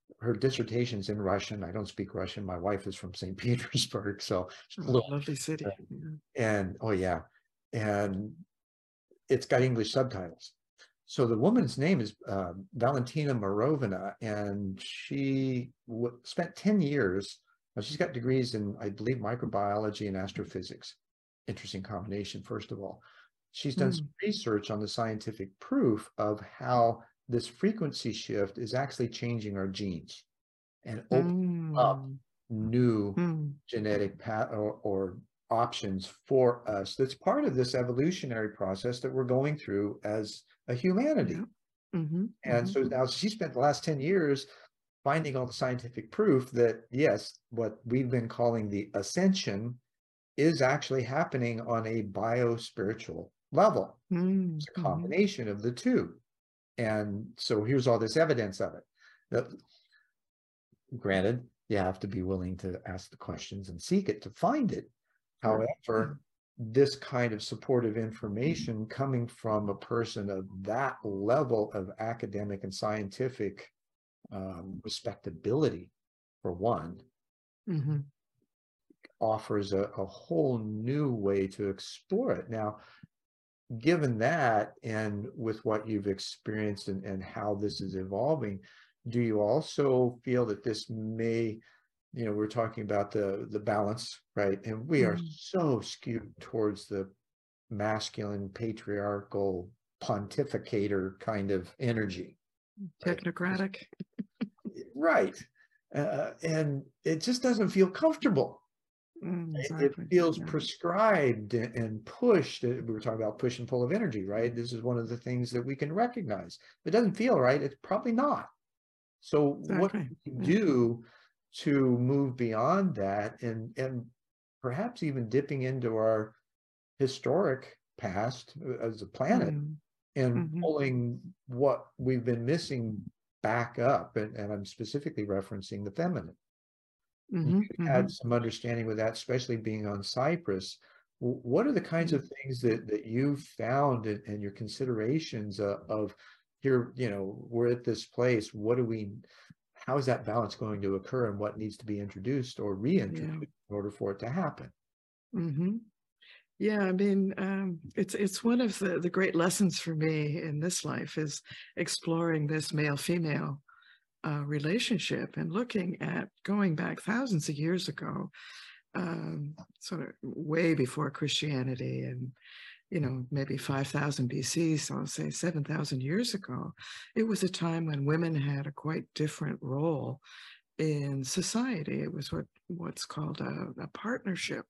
Speaker 1: her dissertation's in Russian. I don't speak Russian. My wife is from Saint Petersburg, so
Speaker 2: Oh, lovely city. Yeah.
Speaker 1: and oh yeah, and it's got English subtitles. So the woman's name is uh, Valentina Morovina, and she w- spent ten years. Now she's got degrees in, I believe, microbiology and astrophysics. Interesting combination, first of all. She's done
Speaker 2: Mm.
Speaker 1: some research on the scientific proof of how this frequency shift is actually changing our genes and opening
Speaker 2: Mm.
Speaker 1: up new
Speaker 2: Mm.
Speaker 1: genetic path or, or options for us. That's part of this evolutionary process that we're going through as a humanity.
Speaker 2: Yeah. Mm-hmm.
Speaker 1: And
Speaker 2: Mm-hmm.
Speaker 1: so now she spent the last ten years finding all the scientific proof that, yes, what we've been calling the ascension is actually happening on a bio-spiritual level.
Speaker 2: Mm-hmm.
Speaker 1: It's a combination of the two. And so here's all this evidence of it. Now, granted, you have to be willing to ask the questions and seek it to find it.
Speaker 2: Sure.
Speaker 1: However, this kind of supportive information coming from a person of that level of academic and scientific um, respectability, for one,
Speaker 2: Mm-hmm.
Speaker 1: offers a, a whole new way to explore it. Now, given that, and with what you've experienced and, and how this is evolving, do you also feel that this may, you know, we're talking about the the balance, right? And we are
Speaker 2: Mm-hmm.
Speaker 1: so skewed towards the masculine, patriarchal, pontificator kind of energy.
Speaker 2: Technocratic.
Speaker 1: Right. Uh, and it just doesn't feel comfortable.
Speaker 2: Mm,
Speaker 1: It
Speaker 2: exactly.
Speaker 1: feels
Speaker 2: Yeah.
Speaker 1: prescribed and pushed. We were talking about push and pull of energy, right? This is one of the things that we can recognize. If it doesn't feel right, it's probably not. So what
Speaker 2: Exactly.
Speaker 1: can we
Speaker 2: Yeah.
Speaker 1: do to move beyond that and and perhaps even dipping into our historic past as a planet
Speaker 2: Mm.
Speaker 1: and
Speaker 2: Mm-hmm.
Speaker 1: pulling what we've been missing back up? And, and I'm specifically referencing the feminine.
Speaker 2: Mm-hmm.
Speaker 1: You've had some understanding with that, especially being on Cyprus. W- What are the kinds of things that that you've found and, and your considerations uh, of here, you know, we're at this place, what do we, how is that balance going to occur and what needs to be introduced or reintroduced
Speaker 2: Yeah.
Speaker 1: in order for it to happen?
Speaker 2: Mm-hmm. Yeah, I mean, um, it's it's one of the, the great lessons for me in this life is exploring this male-female uh, relationship and looking at going back thousands of years ago, um, sort of way before Christianity and, you know, maybe five thousand B C, so I'll say seven thousand years ago. It was a time when women had a quite different role in society. It was what what's called a, a partnership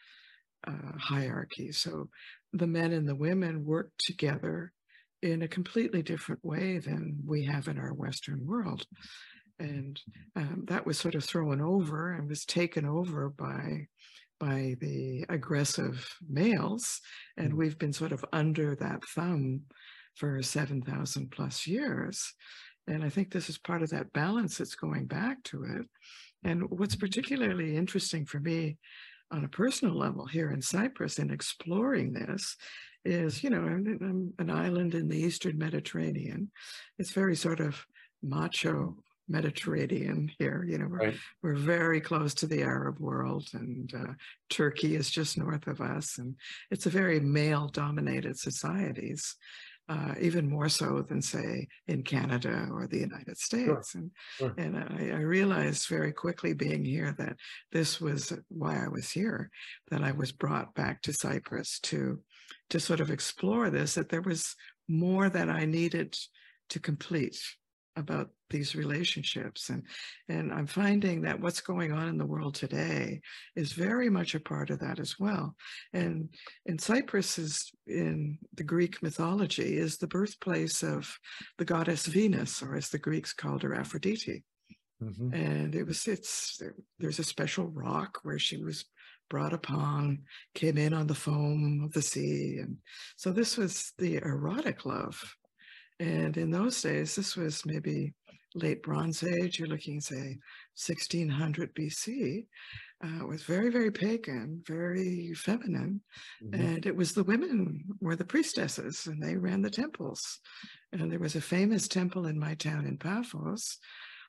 Speaker 2: uh, hierarchy. So the men and the women worked together in a completely different way than we have in our Western world. And um, that was sort of thrown over and was taken over by by the aggressive males. And
Speaker 1: Mm.
Speaker 2: we've been sort of under that thumb for seven thousand plus years. And I think this is part of that balance that's going back to it. And what's particularly interesting for me on a personal level here in Cyprus in exploring this is, you know, I'm, I'm an island in the Eastern Mediterranean. It's very sort of macho Mediterranean here. You know, we're,
Speaker 1: Right.
Speaker 2: we're very close to the Arab world, and uh, Turkey is just north of us. And it's a very male-dominated societies. Uh, even more so than, say, in Canada or the United States.
Speaker 1: Sure.
Speaker 2: And,
Speaker 1: Sure.
Speaker 2: and I, I realized very quickly being here that this was why I was here, that I was brought back to Cyprus to, to sort of explore this, that there was more that I needed to complete about these relationships. And, and I'm finding that what's going on in the world today is very much a part of that as well. And, and Cyprus is, in the Greek mythology, is the birthplace of the goddess Venus, or as the Greeks called her, Aphrodite.
Speaker 1: Mm-hmm.
Speaker 2: And it was, it's, there's a special rock where she was brought upon, came in on the foam of the sea. And so this was the erotic love. And in those days, this was maybe late Bronze Age, you're looking, say, sixteen hundred B C. Uh, it was very, very pagan, very feminine.
Speaker 1: Mm-hmm.
Speaker 2: And it was the women were the priestesses, and they ran the temples. And there was a famous temple in my town in Paphos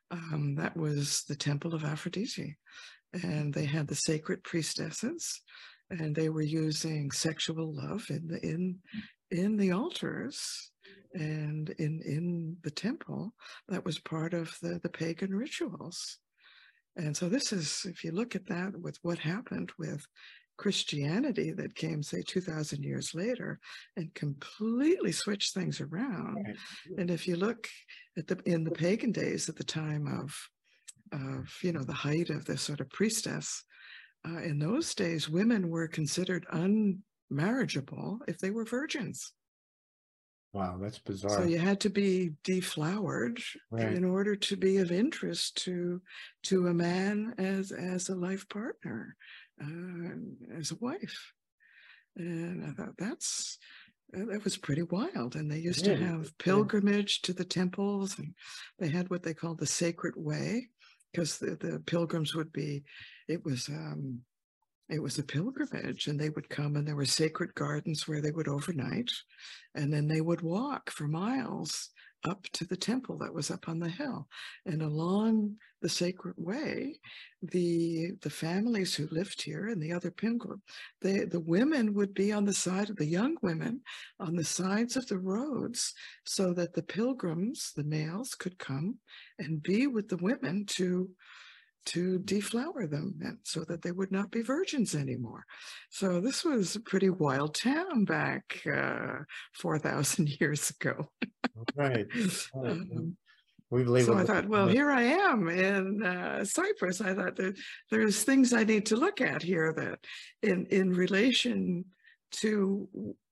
Speaker 2: um, that was the temple of Aphrodite. And they had the sacred priestesses, and they were using sexual love in the in in the altars and in in the temple. That was part of the the pagan rituals. And so this is, if you look at that with what happened with Christianity that came, say, two thousand years later and completely switched things around.
Speaker 1: Right.
Speaker 2: And if you look at the in the pagan days, at the time of of you know the height of this sort of priestess, uh, in those days women were considered unmarriageable if they were virgins.
Speaker 1: Wow, that's
Speaker 2: So
Speaker 1: bizarre.
Speaker 2: you had to be deflowered
Speaker 1: Right.
Speaker 2: in order to be of interest to to a man as as a life partner, uh, as a wife. And I thought that's uh, that was pretty wild. And they used to
Speaker 1: It is.
Speaker 2: have pilgrimage to the temples, and they had what they called the Sacred Way, because the, the pilgrims would be, it was um, it was a pilgrimage, and they would come, and there were sacred gardens where they would overnight, and then they would walk for miles up to the temple that was up on the hill. And along the Sacred Way, the the families who lived here and the other pilgrims, they, the women would be on the side of the young women on the sides of the roads, so that the pilgrims, the males, could come and be with the women to to deflower them, and so that they would not be virgins anymore. So this was a pretty wild town back uh, four thousand years ago.
Speaker 1: Right. Right.
Speaker 2: Um,
Speaker 1: We believe
Speaker 2: so
Speaker 1: a
Speaker 2: I
Speaker 1: little
Speaker 2: thought, well,
Speaker 1: bit-
Speaker 2: here I am in uh, Cyprus. I thought that there's things I need to look at here that in, in relation to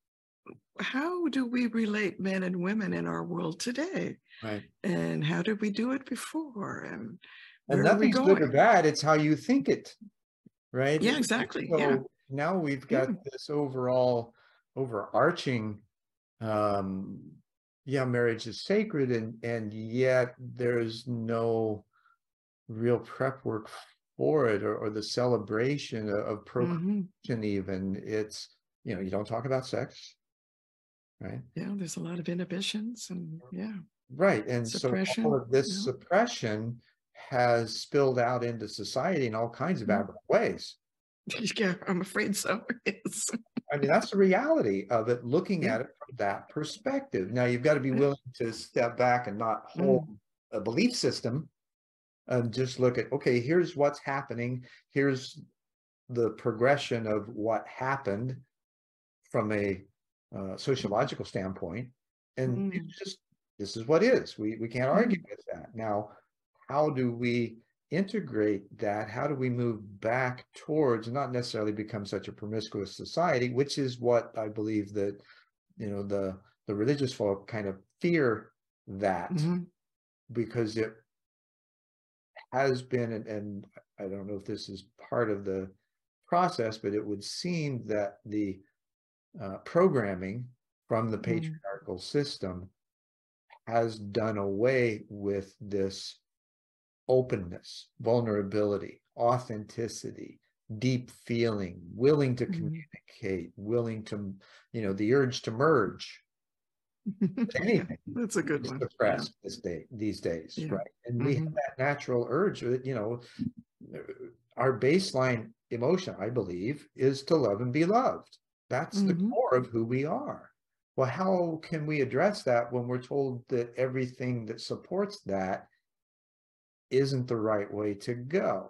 Speaker 2: how do we relate men and women in our world today?
Speaker 1: right.
Speaker 2: And how did we do it before? And
Speaker 1: And
Speaker 2: where are we
Speaker 1: nothing's good or
Speaker 2: going?
Speaker 1: bad. It's how you think it, right?
Speaker 2: Yeah, exactly.
Speaker 1: So
Speaker 2: Yeah.
Speaker 1: now we've got
Speaker 2: Yeah.
Speaker 1: this overall overarching, um, yeah, marriage is sacred, and and yet there's no real prep work for it, or, or the celebration of, of procreation.
Speaker 2: Mhm.
Speaker 1: Even it's, you know, you don't talk about sex, right?
Speaker 2: Yeah, there's a lot of inhibitions and yeah,
Speaker 1: Right. And so all
Speaker 2: suppression.
Speaker 1: of this
Speaker 2: Yeah.
Speaker 1: suppression has spilled out into society in all kinds of
Speaker 2: Mhm.
Speaker 1: aberrant ways.
Speaker 2: Yeah, I'm afraid so. Yes.
Speaker 1: I mean, that's the reality of it, looking
Speaker 2: Yeah.
Speaker 1: at it from that perspective. Now, you've got to be
Speaker 2: Yeah.
Speaker 1: willing to step back and not hold
Speaker 2: Mm.
Speaker 1: a belief system and just look at, okay, here's what's happening. Here's the progression of what happened from a uh, sociological standpoint. And
Speaker 2: Mm.
Speaker 1: it's just, this is what is. We, we can't argue
Speaker 2: Mm.
Speaker 1: with that. Now, how do we integrate that? How do we move back towards not necessarily become such a promiscuous society, which is what I believe that, you know, the the religious folk kind of fear that,
Speaker 2: Mhm.
Speaker 1: because it has been, and, and I don't know if this is part of the process, but it would seem that the uh, programming from the
Speaker 2: Mm.
Speaker 1: patriarchal system has done away with this openness, vulnerability, authenticity, deep feeling, willing to
Speaker 2: Mhm.
Speaker 1: communicate, willing to, you know, the urge to merge.
Speaker 2: Yeah,
Speaker 1: Anything
Speaker 2: that's a good
Speaker 1: is
Speaker 2: one. Yeah.
Speaker 1: suppressed this day, these days,
Speaker 2: Yeah.
Speaker 1: right? And we have
Speaker 2: Mhm.
Speaker 1: that natural urge, uh, you know, our baseline emotion, I believe, is to love and be loved. That's the
Speaker 2: Mhm.
Speaker 1: core of who we are. Well, how can we address that when we're told that everything that supports that isn't the right way to go?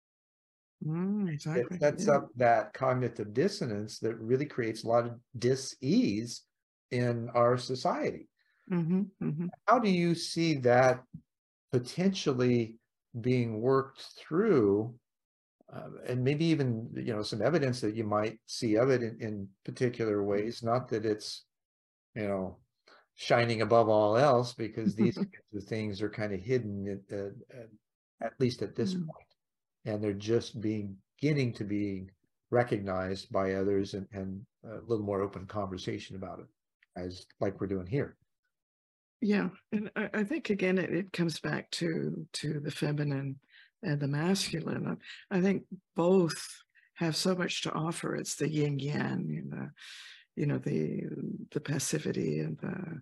Speaker 2: Mm,
Speaker 1: It
Speaker 2: exactly.
Speaker 1: sets
Speaker 2: Yeah.
Speaker 1: up that cognitive dissonance that really creates a lot of dis-ease in our society.
Speaker 2: Mhm. Mhm.
Speaker 1: How do you see that potentially being worked through, uh, and maybe even, you know, some evidence that you might see of it in, in particular ways, not that it's, you know, shining above all else, because these kinds of things are kind of hidden at, at, at least at this
Speaker 2: Mm.
Speaker 1: point, and they're just being beginning to be recognized by others, and, and a little more open conversation about it, as like we're doing here.
Speaker 2: Yeah, and I, I think again it, it comes back to to the feminine and the masculine. I, I think both have so much to offer. It's the yin yang, you know, you know, the the passivity and the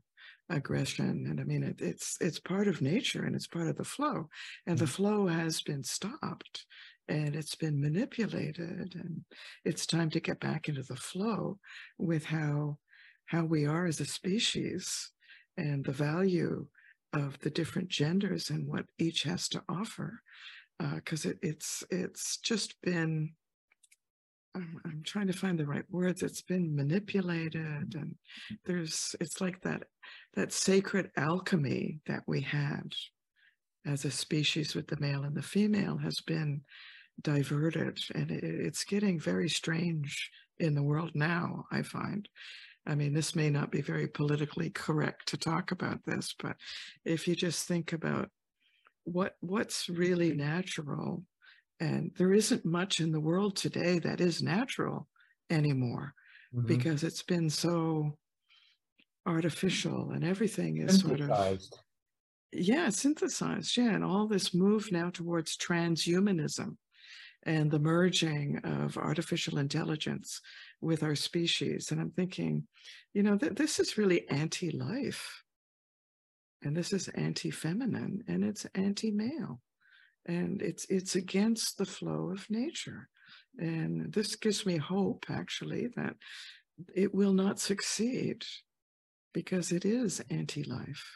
Speaker 2: aggression. And I mean, it, it's it's part of nature and it's part of the flow. And the flow has been stopped and it's been manipulated. And it's time to get back into the flow with how how we are as a species and the value of the different genders and what each has to offer. Because uh, it, it's it's just been, I'm, I'm trying to find the right words. It's been manipulated, and there's it's like that that sacred alchemy that we had as a species with the male and the female has been diverted, and it, it's getting very strange in the world now, I find. I mean, this may not be very politically correct to talk about this, but if you just think about what what's really natural, and there isn't much in the world today that is natural anymore, mm-hmm. because it's been so artificial and everything is sort of, yeah, synthesized, yeah, and all this move now towards transhumanism and the merging of artificial intelligence with our species. And I'm thinking, you know, th- this is really anti-life. And this is anti-feminine and it's anti-male. And it's it's against the flow of nature. And this gives me hope, actually, that it will not succeed because it is anti-life.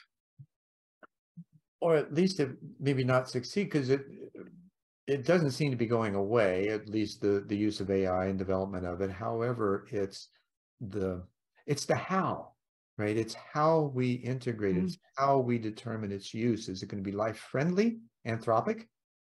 Speaker 1: Or at least it maybe not succeed because it it doesn't seem to be going away, at least the, the use of A I and development of it. However, it's the it's the how. Right? It's how we integrate it. It's how we determine its use. Is it going to be life friendly, anthropic?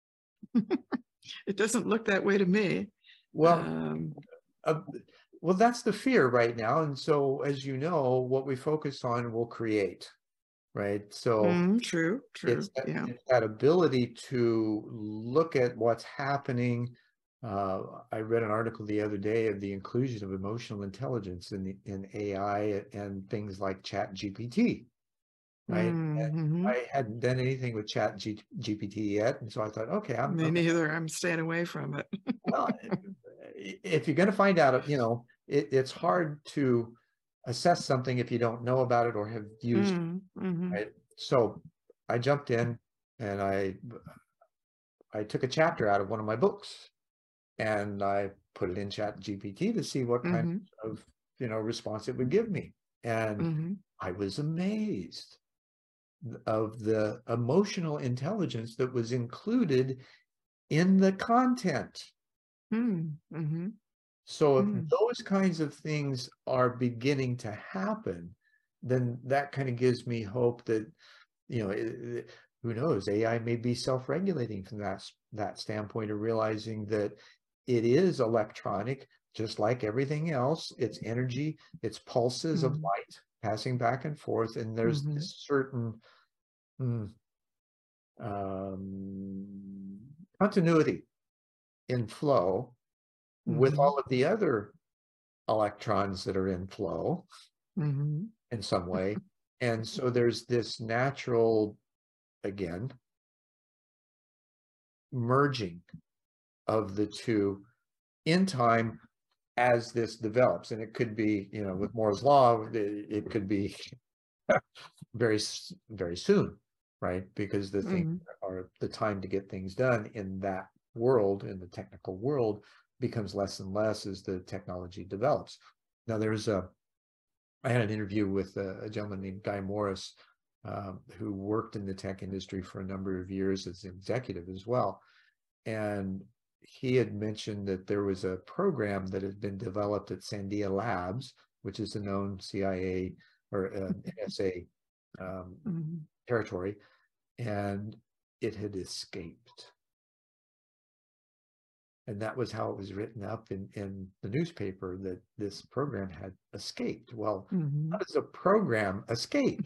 Speaker 2: It doesn't look that way to me.
Speaker 1: Well,
Speaker 2: um,
Speaker 1: uh, well, that's the fear right now. And so, as you know, what we focus on will create, right? So
Speaker 2: mm, true, true.
Speaker 1: It's that,
Speaker 2: yeah.
Speaker 1: it's that ability to look at what's happening. Uh, I read an article the other day of the inclusion of emotional intelligence in the, in A I and things like Chat G P T, right?
Speaker 2: Mm-hmm.
Speaker 1: I hadn't done anything with Chat G P T yet, and so I thought, okay, I'm
Speaker 2: me
Speaker 1: I'm,
Speaker 2: neither. I'm staying away from it.
Speaker 1: well, if you're going to find out, you know, it, it's hard to assess something if you don't know about it or have used
Speaker 2: mm-hmm.
Speaker 1: it, right? So I jumped in and I I took a chapter out of one of my books. And I put it in Chat G P T to see what kind mm-hmm. of, you know, response it would give me. And mm-hmm. I was amazed of the emotional intelligence that was included in the content.
Speaker 2: Mm-hmm.
Speaker 1: So if mm. those kinds of things are beginning to happen, then that kind of gives me hope that, you know, it, who knows, A I may be self-regulating from that, that standpoint of realizing that it is electronic, just like everything else. It's energy, it's pulses mm-hmm. of light passing back and forth, and there's mm-hmm. this certain mm, um, continuity in flow mm-hmm. with all of the other electrons that are in flow mm-hmm. in some way. And so there's this natural, again, merging of the two in time as this develops. And it could be, you know, with Moore's law, it, it could be very, very soon, right? Because the thing mm-hmm. or the time to get things done in that world, in the technical world, becomes less and less as the technology develops. Now there's a, I had an interview with a, a gentleman named Guy Morris, um, who worked in the tech industry for a number of years as an executive as well. And he had mentioned that there was a program that had been developed at Sandia Labs, which is a known C I A or uh, N S A um, mm-hmm. territory, and it had escaped. And that was how it was written up in, in the newspaper, that this program had escaped. Well, mm-hmm. how does a program escape?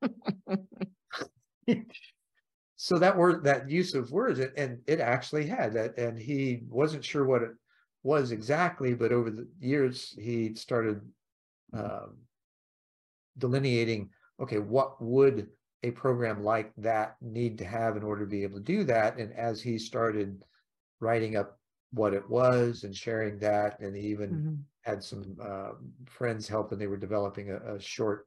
Speaker 1: So that word, that use of words, and it actually had that, and he wasn't sure what it was exactly, but over the years he started um, delineating, okay, what would a program like that need to have in order to be able to do that? And as he started writing up what it was and sharing that, and he even mm-hmm. had some uh, friends help, and they were developing a, a short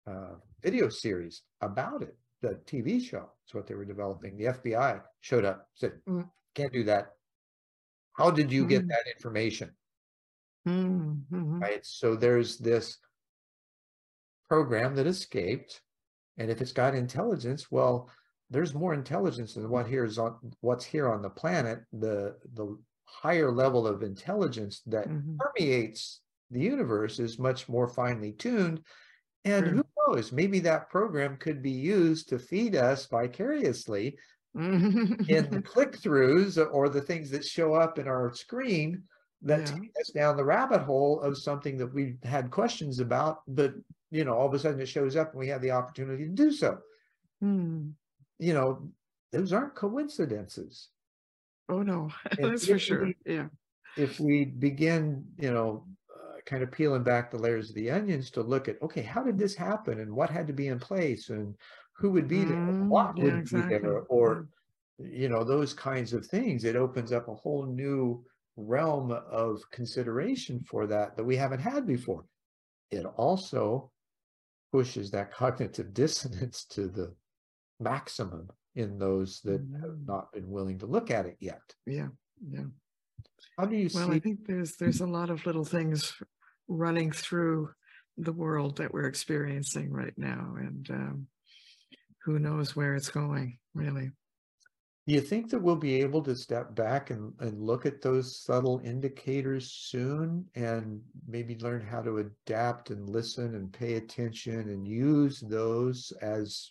Speaker 1: uh, video series about it. The T V show is what they were developing. The F B I showed up, said, mm, can't do that. How did you get
Speaker 2: Mm.
Speaker 1: that information?
Speaker 2: Mm. Mhm.
Speaker 1: Right. So there's this program that escaped. And if it's got intelligence, well, there's more intelligence than what here is on what's here on the planet. The the higher level of intelligence that
Speaker 2: Mhm.
Speaker 1: permeates the universe is much more finely tuned. And who
Speaker 2: True.
Speaker 1: knows, maybe that program could be used to feed us vicariously in the
Speaker 2: Mhm.
Speaker 1: click-throughs or the things that show up in our screen that
Speaker 2: Yeah.
Speaker 1: take us down the rabbit hole of something that we've had questions about, but you know, all of a sudden it shows up and we have the opportunity to do so.
Speaker 2: Mm.
Speaker 1: You know, those aren't coincidences.
Speaker 2: Oh no,
Speaker 1: And
Speaker 2: that's for
Speaker 1: if
Speaker 2: sure.
Speaker 1: we
Speaker 2: Yeah.
Speaker 1: if we begin, you know, uh, kind of peeling back the layers of the onions to look at, okay, how did this happen and what had to be in place and who would be there,
Speaker 2: Mm.
Speaker 1: what
Speaker 2: Yeah,
Speaker 1: would be
Speaker 2: exactly.
Speaker 1: there,
Speaker 2: Yeah.
Speaker 1: or you know, those kinds of things, it opens up a whole new realm of consideration for that that we haven't had before. It also pushes that cognitive dissonance to the maximum in those that have
Speaker 2: Mm.
Speaker 1: not been willing to look at it yet.
Speaker 2: Yeah. Yeah.
Speaker 1: How do you
Speaker 2: Well, I
Speaker 1: see?
Speaker 2: think there's there's a lot of little things running through the world that we're experiencing right now, and um, who knows where it's going, really.
Speaker 1: Do you think that we'll be able to step back and, and look at those subtle indicators soon and maybe learn how to adapt and listen and pay attention and use those as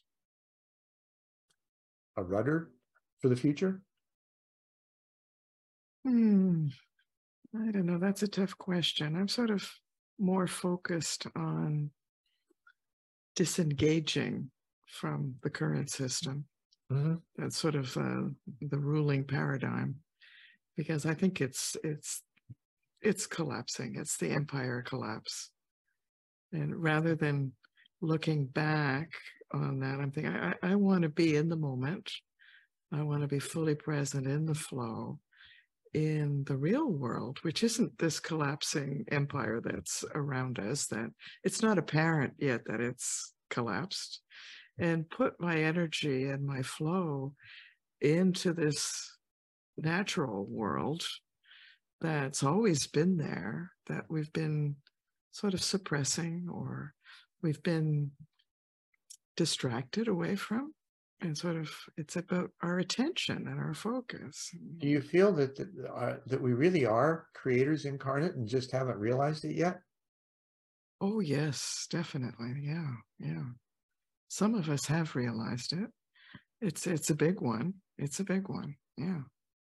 Speaker 1: a rudder for the future?
Speaker 2: Hmm. I don't know. That's a tough question. I'm sort of more focused on disengaging from the current system.
Speaker 1: Mhm.
Speaker 2: That's sort of uh, the ruling paradigm, because I think it's it's it's collapsing. It's the empire collapse. And rather than looking back on that, I'm thinking, I, I want to be in the moment. I want to be fully present in the flow in the real world, which isn't this collapsing empire that's around us, that it's not apparent yet that it's collapsed, and put my energy and my flow into this natural world that's always been there, that we've been sort of suppressing, or we've been distracted away from. And sort of, it's about our attention and our focus.
Speaker 1: Do you feel that that, uh, that we really are creators incarnate and just haven't realized it yet?
Speaker 2: Oh, yes, definitely. Yeah, yeah. Some of us have realized it. It's it's a big one. It's a big one. Yeah.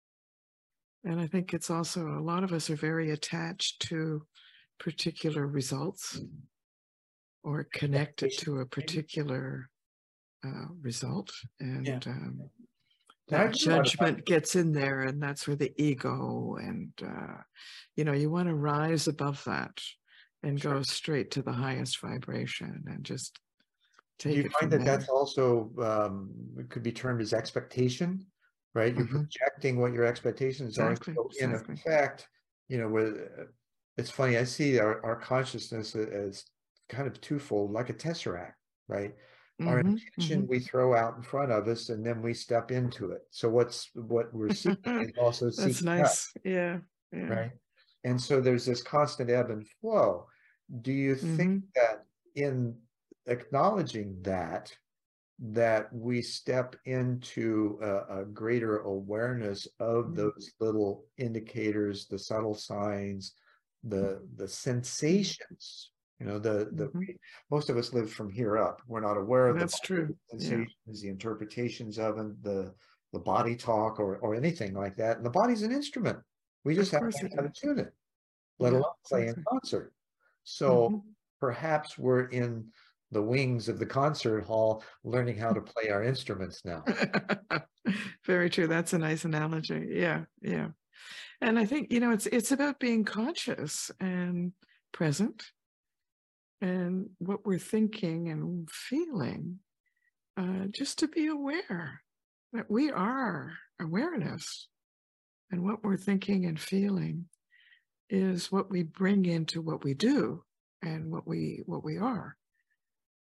Speaker 2: And I think it's also, a lot of us are very attached to particular results, or connected
Speaker 1: Expectations,
Speaker 2: to a
Speaker 1: maybe?
Speaker 2: particular uh, result.
Speaker 1: Yeah.
Speaker 2: And um,
Speaker 1: And I
Speaker 2: that
Speaker 1: do want to talk.
Speaker 2: judgment gets in there, and that's where the ego, and uh, you know, you want to rise above that and
Speaker 1: Sure.
Speaker 2: go straight to the highest vibration and just
Speaker 1: Do
Speaker 2: take
Speaker 1: you
Speaker 2: it
Speaker 1: find
Speaker 2: from
Speaker 1: that
Speaker 2: there.
Speaker 1: that's also um, it could be termed as expectation, right? You're
Speaker 2: Mhm.
Speaker 1: projecting what your expectations are.
Speaker 2: Exactly,
Speaker 1: So in
Speaker 2: exactly.
Speaker 1: effect, you know, with uh, it's funny. I see our, our consciousness a- as kind of twofold, like a tesseract, right? Our
Speaker 2: Mhm,
Speaker 1: intention
Speaker 2: mhm.
Speaker 1: we throw out in front of us, and then we step into it. So what's what we're seeking is also
Speaker 2: That's
Speaker 1: seeking us,
Speaker 2: nice. Yeah, yeah.
Speaker 1: right? And so there's this constant ebb and flow. Do you think
Speaker 2: Mhm,
Speaker 1: that in acknowledging that, that we step into a, a greater awareness of
Speaker 2: mm,
Speaker 1: those little indicators, the subtle signs, the the
Speaker 2: mm,
Speaker 1: sensations, you know, the the
Speaker 2: mhm.
Speaker 1: we, most of us live from here up. We're not aware of the
Speaker 2: That's true. Yeah,
Speaker 1: sensations, the interpretations of it, the the body talk, or or anything like that. And the body's an instrument. We just
Speaker 2: of
Speaker 1: have to
Speaker 2: course
Speaker 1: learn
Speaker 2: it
Speaker 1: how to
Speaker 2: is.
Speaker 1: tune it, let
Speaker 2: Yeah,
Speaker 1: alone play in
Speaker 2: exactly.
Speaker 1: concert. So
Speaker 2: Mhm.
Speaker 1: perhaps we're in the wings of the concert hall learning how to play our instruments now.
Speaker 2: Very true. That's a nice analogy. Yeah, yeah. And I think, you know, it's it's about being conscious and present, and what we're thinking and feeling, uh, just to be aware that we are awareness, and what we're thinking and feeling is what we bring into what we do and what we what we are.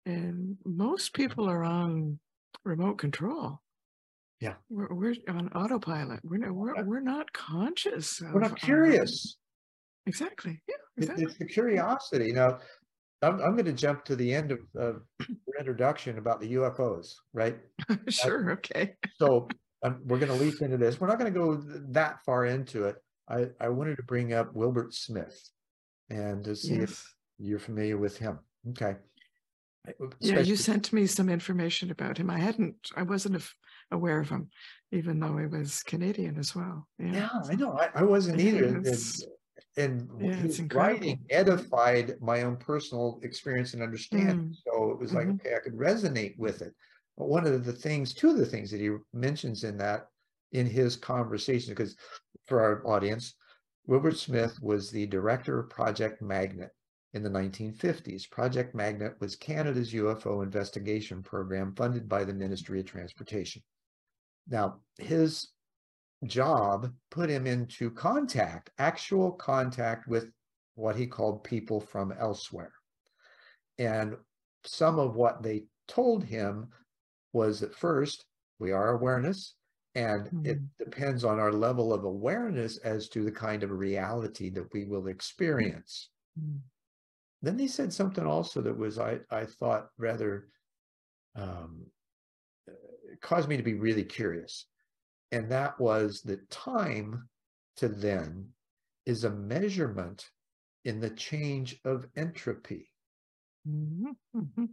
Speaker 2: And most people are on remote control.
Speaker 1: Yeah.
Speaker 2: We're, we're on autopilot. We're not, we're, we're not conscious
Speaker 1: We're
Speaker 2: of
Speaker 1: not
Speaker 2: our-
Speaker 1: curious.
Speaker 2: exactly. Yeah,
Speaker 1: It-
Speaker 2: exactly.
Speaker 1: It's the curiosity. Now, I'm, I'm going to jump to the end of, of your introduction about the U F Os, right?
Speaker 2: Sure. Okay.
Speaker 1: So um, we're going to leap into this. We're not going to go that far into it. I, I wanted to bring up Wilbert Smith and to see if
Speaker 2: Yes.
Speaker 1: you're familiar with him. Okay.
Speaker 2: Yeah, you
Speaker 1: Especially-
Speaker 2: sent me some information about him. I hadn't, I wasn't af- aware of him, even though he was Canadian as well. Yeah,
Speaker 1: Yeah, I
Speaker 2: so-
Speaker 1: know. I, I wasn't
Speaker 2: Yeah,
Speaker 1: either. And,
Speaker 2: it's-
Speaker 1: and
Speaker 2: yeah, it's
Speaker 1: his
Speaker 2: incredible.
Speaker 1: writing edified my own personal experience and understanding.
Speaker 2: Mm.
Speaker 1: So it was like,
Speaker 2: Mhm.
Speaker 1: okay, I could resonate with it. But one of the things, two of the things that he mentions in that, in his conversation, because for our audience, Wilbert Smith was the director of Project Magnet in the nineteen fifties. Project Magnet was Canada's U F O investigation program funded by the Ministry of Transportation. Now, his job put him into contact, actual contact with what he called people from elsewhere. And some of what they told him was at first, we are awareness, and mm. it depends on our level of awareness as to the kind of reality that we will experience. Mm. Then they said something also that was, I, I thought, rather um, caused me to be really curious. And that was that time to then is a measurement in the change of entropy. Mm-hmm. Mm-hmm.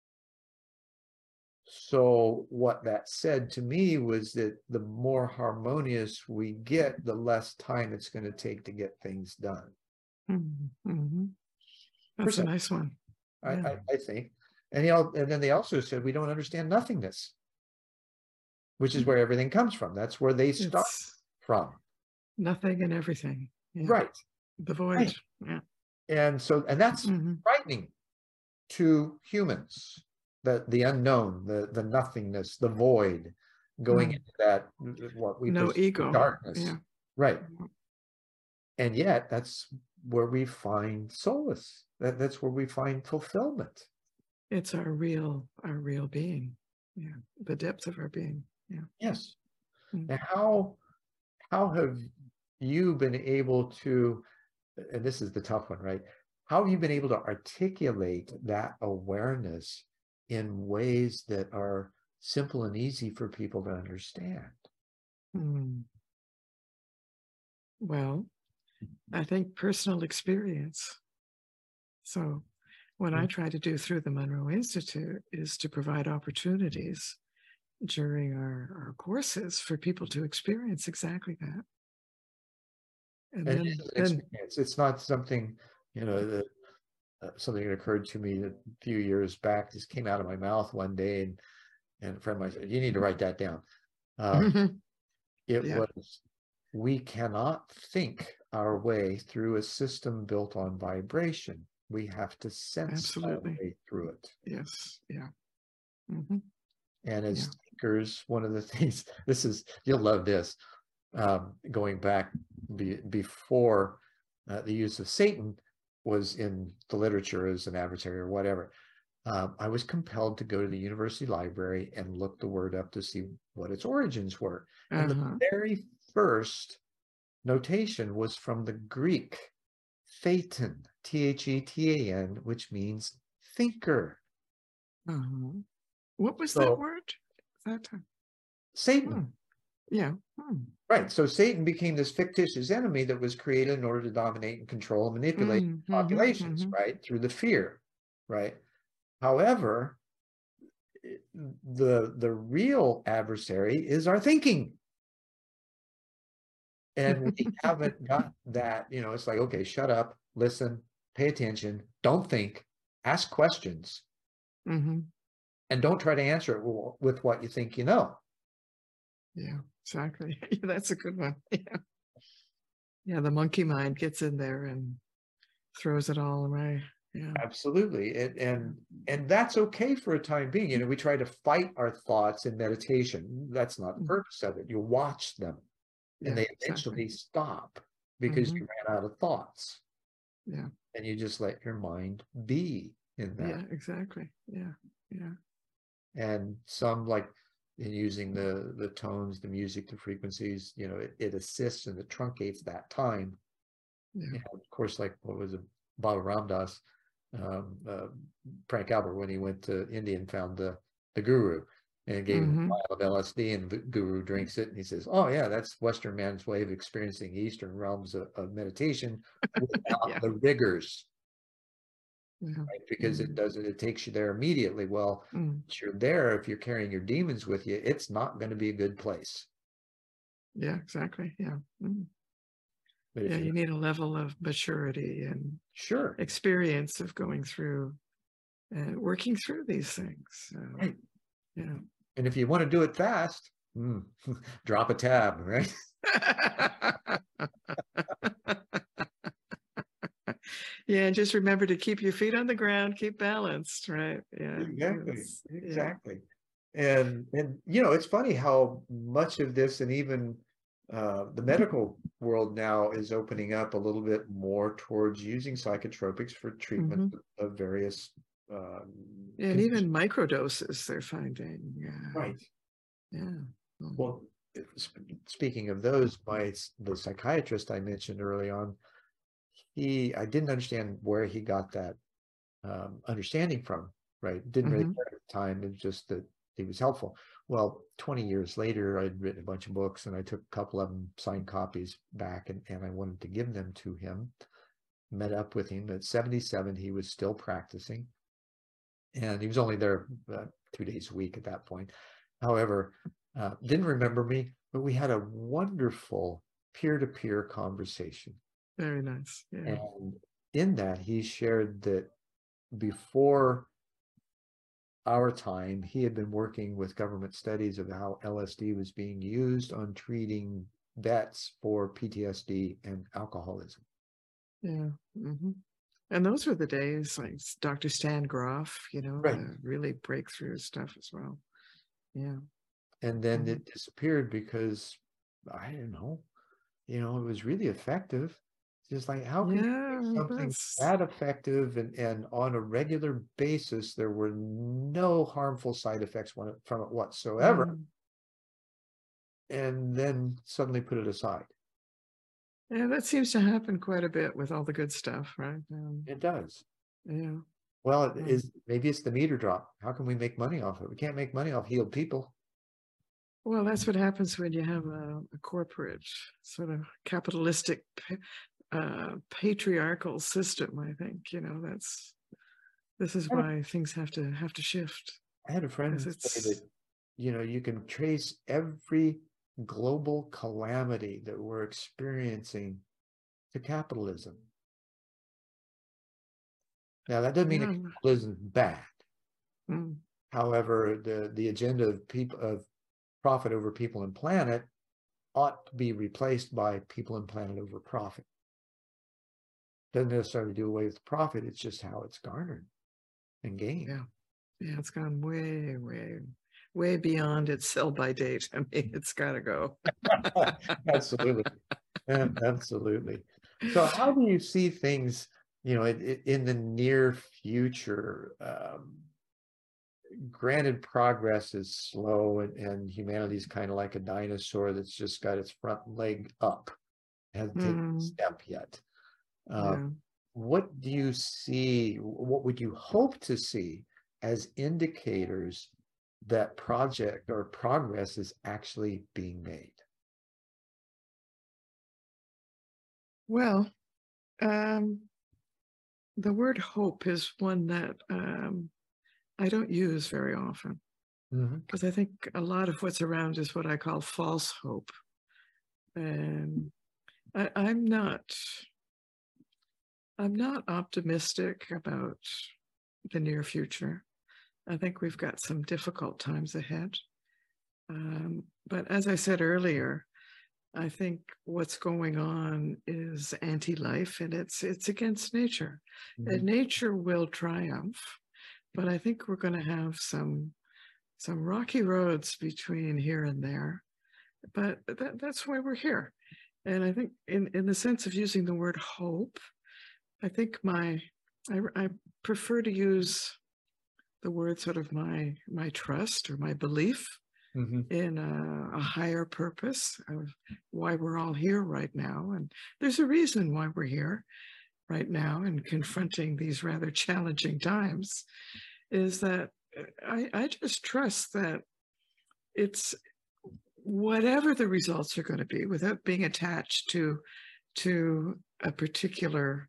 Speaker 1: So what that said to me was that the more harmonious we get, the less time it's going to take to get things done.
Speaker 2: Mm-hmm. That's a nice one.
Speaker 1: I,
Speaker 2: yeah.
Speaker 1: I, I think. And, he, and then they also said, we don't understand nothingness, which is where everything comes from. That's where they start it's from.
Speaker 2: Nothing and everything. Yeah.
Speaker 1: Right.
Speaker 2: The void. Right. Yeah.
Speaker 1: And so, and that's mm-hmm. frightening to humans, the, the unknown, the, the nothingness, the void, going mm. into that, what we
Speaker 2: no ego.
Speaker 1: darkness.
Speaker 2: Yeah.
Speaker 1: Right. And yet that's where we find solace. That, that's where we find fulfillment.
Speaker 2: It's our real, our real being. Yeah. The depth of our being. Yeah.
Speaker 1: Yes. Mm. Now, how, how have you been able to, and this is the tough one, right? How have you been able to articulate that awareness in ways that are simple and easy for people to understand?
Speaker 2: Hmm. Well, I think personal experience. So what mm-hmm. I try to do through the Monroe Institute is to provide opportunities during our, our courses for people to experience exactly that.
Speaker 1: And, and then, then it's, it's not something, you know, that uh, something that occurred to me a few years back, just came out of my mouth one day, and, and a friend of mine said, you need to write that down. Um, it yeah. was, we cannot think our way through a system built on vibration. We have to sense
Speaker 2: Absolutely.
Speaker 1: our way through it.
Speaker 2: Yes. Yeah. Mm-hmm.
Speaker 1: And as
Speaker 2: yeah.
Speaker 1: thinkers, one of the things, this is, you'll love this, um, going back be, before uh, the use of Satan was in the literature as an adversary or whatever, um, I was compelled to go to the university library and look the word up to see what its origins were. Uh-huh. And the very first notation was from the Greek, thetan, T H E T A N, which means thinker.
Speaker 2: Uh-huh. What was so, that word? That time?
Speaker 1: Satan.
Speaker 2: Hmm. Yeah. Hmm.
Speaker 1: Right. So Satan became this fictitious enemy that was created in order to dominate and control and manipulate mm-hmm, populations, mm-hmm. right? Through the fear, right? However, the, the real adversary is our thinking. And we haven't got that, you know, it's like, okay, shut up, listen, pay attention, don't think, ask questions,
Speaker 2: mm-hmm.
Speaker 1: and don't try to answer it with what you think you know.
Speaker 2: Yeah, exactly. That's a good one. Yeah. Yeah, the monkey mind gets in there and throws it all away. Yeah.
Speaker 1: Absolutely. And and and that's okay for a time being. You know, we try to fight our thoughts in meditation. That's not the purpose of it. You watch them and yeah, they eventually exactly. stop because mm-hmm. you ran out of thoughts.
Speaker 2: Yeah.
Speaker 1: And you just let your mind be. in that.
Speaker 2: Yeah, exactly. Yeah, yeah.
Speaker 1: And some, like in using the the tones, the music, the frequencies, you know, it, it assists and it truncates that time.
Speaker 2: Yeah.
Speaker 1: And of course, like what was it, Baba Ramdas, um, uh, Frank Albert, when he went to India and found the the guru and gave him a
Speaker 2: Mm-hmm.
Speaker 1: vial of L S D, and the guru drinks it and he says, oh yeah, that's Western man's way of experiencing Eastern realms of, of meditation without
Speaker 2: Yeah.
Speaker 1: the rigors.
Speaker 2: Yeah.
Speaker 1: Right? Because
Speaker 2: Mm.
Speaker 1: it doesn't, it takes you there immediately. Well,
Speaker 2: Mm.
Speaker 1: once you're there, if you're carrying your demons with you, it's not going to be a good place.
Speaker 2: Yeah, exactly. Yeah. Mm.
Speaker 1: But if
Speaker 2: Yeah,
Speaker 1: you
Speaker 2: you need a level of maturity and
Speaker 1: sure,
Speaker 2: experience of going through and working through these things. So,
Speaker 1: right.
Speaker 2: yeah.
Speaker 1: And if you want to do it fast, mm, drop a tab, right?
Speaker 2: Yeah, and just remember to keep your feet on the ground, keep balanced, right? Yeah.
Speaker 1: Exactly.
Speaker 2: It's- yeah.
Speaker 1: Exactly. And and you know, it's funny how much of this, and even uh, the medical world now, is opening up a little bit more towards using psychotropics for treatment
Speaker 2: Mhm.
Speaker 1: of various um,
Speaker 2: Yeah, and
Speaker 1: conditions.
Speaker 2: even microdoses they're finding. Yeah.
Speaker 1: Right.
Speaker 2: Yeah. Mm.
Speaker 1: Well, sp- speaking of those, my the psychiatrist I mentioned early on, he I didn't understand where he got that um, understanding from. Right, didn't really
Speaker 2: Mhm.
Speaker 1: care at the time. It was just that he was helpful. Well, twenty years later, I'd written a bunch of books, and I took a couple of them, signed copies back, and, and I wanted to give them to him. Met up with him at seventy-seven. He was still practicing, and he was only there uh, two days a week at that point. However, uh, didn't remember me, but we had a wonderful peer-to-peer conversation.
Speaker 2: Very nice. Yeah.
Speaker 1: And in that, he shared that before our time, he had been working with government studies of how L S D was being used on treating vets for P T S D and alcoholism.
Speaker 2: Yeah. Hmm. And those were the days like Doctor Stan Groff, you know,
Speaker 1: Right.
Speaker 2: the really breakthrough stuff as well. Yeah.
Speaker 1: And then
Speaker 2: Mhm.
Speaker 1: it disappeared because, I don't know, you know, it was really effective. It's just like, how can you
Speaker 2: Yeah,
Speaker 1: make something
Speaker 2: that's
Speaker 1: that effective and, and on a regular basis, there were no harmful side effects from it, from it whatsoever,
Speaker 2: mm.
Speaker 1: and then suddenly put it aside?
Speaker 2: Yeah, that seems to happen quite a bit with all the good stuff, right? Um,
Speaker 1: It does.
Speaker 2: yeah.
Speaker 1: Well, it
Speaker 2: Mm.
Speaker 1: is maybe it's the meter drop. How can we make money off it? We can't make money off healed people.
Speaker 2: Well, that's what happens when you have a, a corporate sort of capitalistic, pa- uh, patriarchal system. I think you know that's this is
Speaker 1: I had a,
Speaker 2: why things have to have to shift
Speaker 1: I had a
Speaker 2: because
Speaker 1: friend say
Speaker 2: it's
Speaker 1: that, you know, you can trace every global calamity that we're experiencing to capitalism. Now, that doesn't mean that
Speaker 2: yeah.
Speaker 1: capitalism is bad.
Speaker 2: Mm.
Speaker 1: However, the, the agenda of people of profit over people and planet ought to be replaced by people and planet over profit. Doesn't necessarily do away with profit, it's just how it's garnered and gained.
Speaker 2: Yeah. Yeah, it's gone way, way, way beyond its sell by date. I mean, it's got to go.
Speaker 1: Absolutely. Absolutely. So how do you see things, you know, in, in the near future? Um, granted, progress is slow, and, and humanity is kind of like a dinosaur that's just got its front leg up, hasn't taken a
Speaker 2: Mm,
Speaker 1: step yet. Uh,
Speaker 2: yeah.
Speaker 1: what do you see? What would you hope to see as indicators that project or progress is actually being made?
Speaker 2: Well, um, the word hope is one that um, I don't use very often
Speaker 1: Mhm.
Speaker 2: because I think a lot of what's around is what I call false hope. And I, I'm not, I'm not optimistic about the near future. I think we've got some difficult times ahead. Um, but as I said earlier, I think what's going on is anti-life, and it's it's against nature. And
Speaker 1: Mhm.
Speaker 2: nature will triumph, but I think we're going to have some some rocky roads between here and there. But that, that's why we're here. And I think in, in the sense of using the word hope, I think my I, I prefer to use the word sort of my my trust or my belief
Speaker 1: Mm-hmm.
Speaker 2: in a, a higher purpose of why we're all here right now. And there's a reason why we're here right now and confronting these rather challenging times, is that I, I just trust that it's whatever the results are going to be, without being attached to to a particular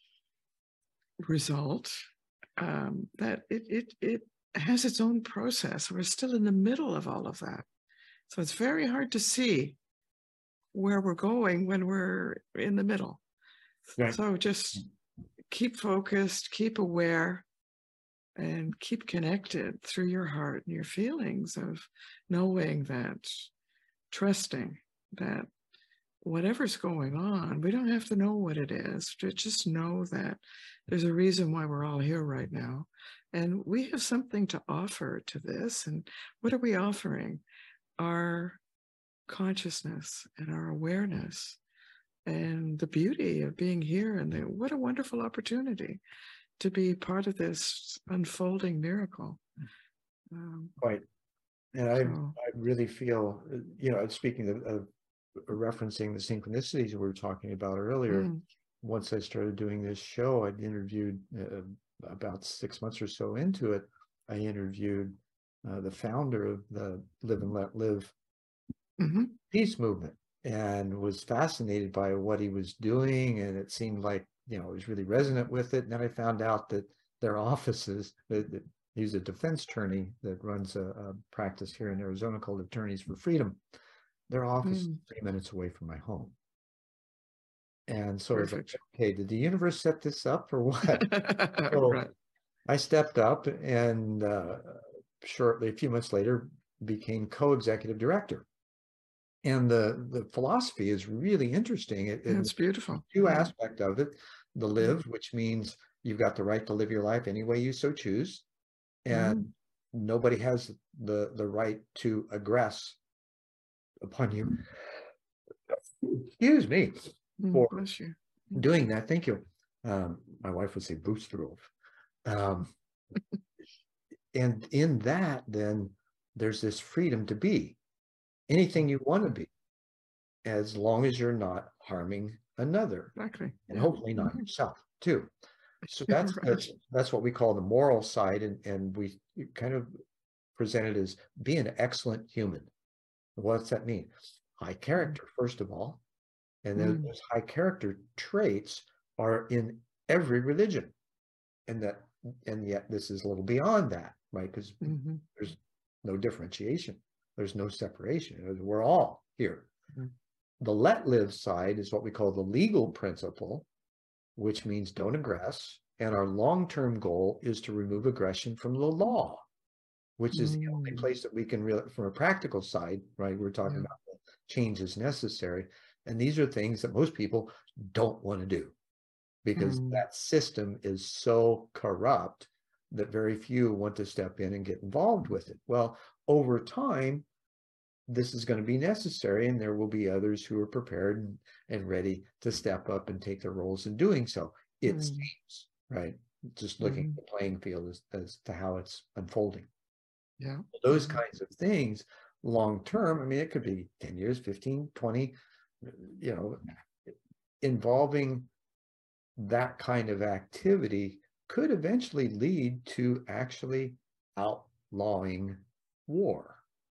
Speaker 2: result, um, that it, it it has its own process. We're still in the middle of all of that. So it's very hard to see where we're going when we're in the middle.
Speaker 1: Right.
Speaker 2: So just keep focused, keep aware, and keep connected through your heart and your feelings of knowing that, trusting that whatever's going on, we don't have to know what it is. Just know that there's a reason why we're all here right now. And we have something to offer to this. And what are we offering? Our consciousness and our awareness and the beauty of being here. And the, what a wonderful opportunity to be part of this unfolding miracle. Um,
Speaker 1: Quite. And I,
Speaker 2: so,
Speaker 1: I really feel, you know, speaking of, of referencing the synchronicities we were talking about earlier,
Speaker 2: mm,
Speaker 1: once I started doing this show, I'd interviewed uh, about six months or so into it, I interviewed uh, the founder of the Live and Let Live
Speaker 2: mm-hmm.
Speaker 1: peace movement, and was fascinated by what he was doing. And it seemed like, you know, I was really resonant with it. And then I found out that their offices, that, that he's a defense attorney that runs a, a practice here in Arizona called Attorneys for Freedom. Their office is
Speaker 2: Mm.
Speaker 1: three minutes away from my home. And so it's like,
Speaker 2: Perfect.
Speaker 1: okay, did the universe set this up or what? So
Speaker 2: Right.
Speaker 1: I stepped up and uh, shortly, a few months later, became co-executive director. And the, the philosophy is really interesting. It, it
Speaker 2: That's beautiful.
Speaker 1: two
Speaker 2: Yeah.
Speaker 1: aspects of it: the live, which means you've got the right to live your life any way you so choose, and
Speaker 2: Mm.
Speaker 1: nobody has the the right to aggress upon you. Excuse me
Speaker 2: Mm.
Speaker 1: for
Speaker 2: Bless you.
Speaker 1: doing that. Thank you. Um, my wife would say Boosterov. Um, and in that, then there's this freedom to be anything you want to be, as long as you're not harming another,
Speaker 2: Exactly.
Speaker 1: and
Speaker 2: Yeah.
Speaker 1: hopefully not
Speaker 2: Mhm.
Speaker 1: yourself too. So that's
Speaker 2: Right.
Speaker 1: that's, that's what we call the moral side, and and we kind of present it as be an excellent human. What's that mean? High character, first of all, and then
Speaker 2: Mm.
Speaker 1: those high character traits are in every religion, and that and yet this is a little beyond that, right? Because
Speaker 2: Mm-hmm.
Speaker 1: there's no differentiation, there's no separation. We're all here.
Speaker 2: Mm.
Speaker 1: The let live side is what we call the legal principle, which means don't aggress. And our long-term goal is to remove aggression from the law, which is the only
Speaker 2: Mm.
Speaker 1: place that we can really, from a practical side, right? We're talking
Speaker 2: Yeah.
Speaker 1: about change is necessary. And these are things that most people don't want to do, because
Speaker 2: Mm.
Speaker 1: that system is so corrupt that very few want to step in and get involved with it. Well, over time, this is going to be necessary, and there will be others who are prepared and, and ready to step up and take their roles in doing so. It
Speaker 2: Mm.
Speaker 1: seems, right? Just looking
Speaker 2: Mm-hmm.
Speaker 1: at the playing field as, as to how it's unfolding.
Speaker 2: Yeah.
Speaker 1: Those
Speaker 2: Mm-hmm.
Speaker 1: kinds of things, long term, I mean, it could be ten years, fifteen, twenty, you know, involving that kind of activity could eventually lead to actually outlawing war.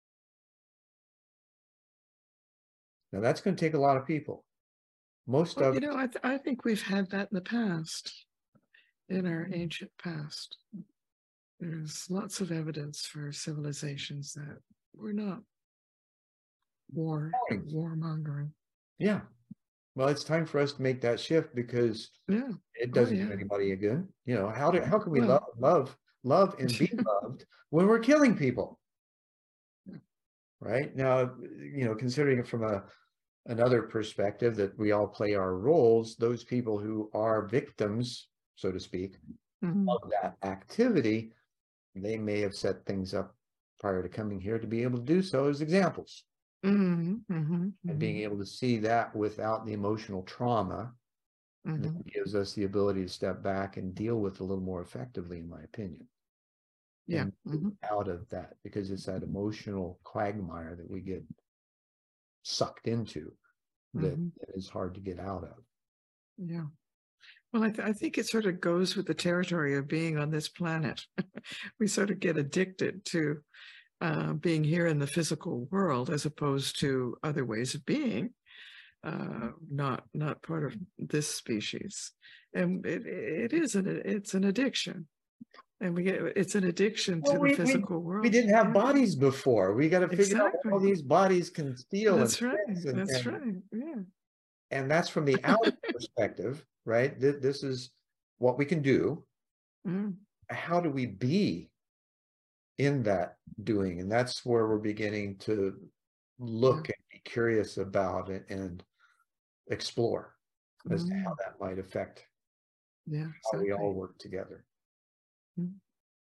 Speaker 1: Now, that's going to take a lot of people. Most
Speaker 2: Well,
Speaker 1: of
Speaker 2: you
Speaker 1: it,
Speaker 2: know, I, th- I think we've had that in the past, in our ancient past. There's lots of evidence for civilizations that were not war, warmongering.
Speaker 1: yeah. Well, it's time for us to make that shift, because
Speaker 2: Yeah.
Speaker 1: it
Speaker 2: Oh,
Speaker 1: doesn't
Speaker 2: yeah.
Speaker 1: do anybody a good. You know, how do how can we love,
Speaker 2: Well,
Speaker 1: love, love and be loved when we're killing people?
Speaker 2: Yeah.
Speaker 1: Right now, you know, considering it from a another perspective, that we all play our roles, those people who are victims, so to speak,
Speaker 2: Mm-hmm.
Speaker 1: of that activity, they may have set things up prior to coming here to be able to do so as examples.
Speaker 2: Mm-hmm. Mm-hmm.
Speaker 1: And being able to see that without the emotional trauma
Speaker 2: Mhm.
Speaker 1: that gives us the ability to step back and deal with a little more effectively, in my opinion.
Speaker 2: Yeah.
Speaker 1: And
Speaker 2: Mhm.
Speaker 1: out of that, because it's that emotional quagmire that we get sucked into that,
Speaker 2: Mhm.
Speaker 1: that is hard to get out of.
Speaker 2: Yeah. Well, I, th I think it sort of goes with the territory of being on this planet. We sort of get addicted to uh, being here in the physical world as opposed to other ways of being, uh, not not part of this species. And it, it is an it's an addiction, and we get it's an addiction
Speaker 1: Well,
Speaker 2: to the
Speaker 1: we we
Speaker 2: physical
Speaker 1: we
Speaker 2: world.
Speaker 1: didn't have
Speaker 2: Yeah,
Speaker 1: bodies before. We got to figure out what all
Speaker 2: exactly.
Speaker 1: these bodies can feel and
Speaker 2: That's right.
Speaker 1: sense, and
Speaker 2: That's
Speaker 1: and
Speaker 2: right. Yeah.
Speaker 1: and that's from the outer perspective, right? Th- This is what we can do.
Speaker 2: Mm,
Speaker 1: How do we be in that doing? And that's where we're beginning to
Speaker 2: yeah.
Speaker 1: look and be curious about it and explore as to how
Speaker 2: Mm,
Speaker 1: that might affect
Speaker 2: yeah.
Speaker 1: how we all
Speaker 2: Exactly.
Speaker 1: work together.
Speaker 2: Mm,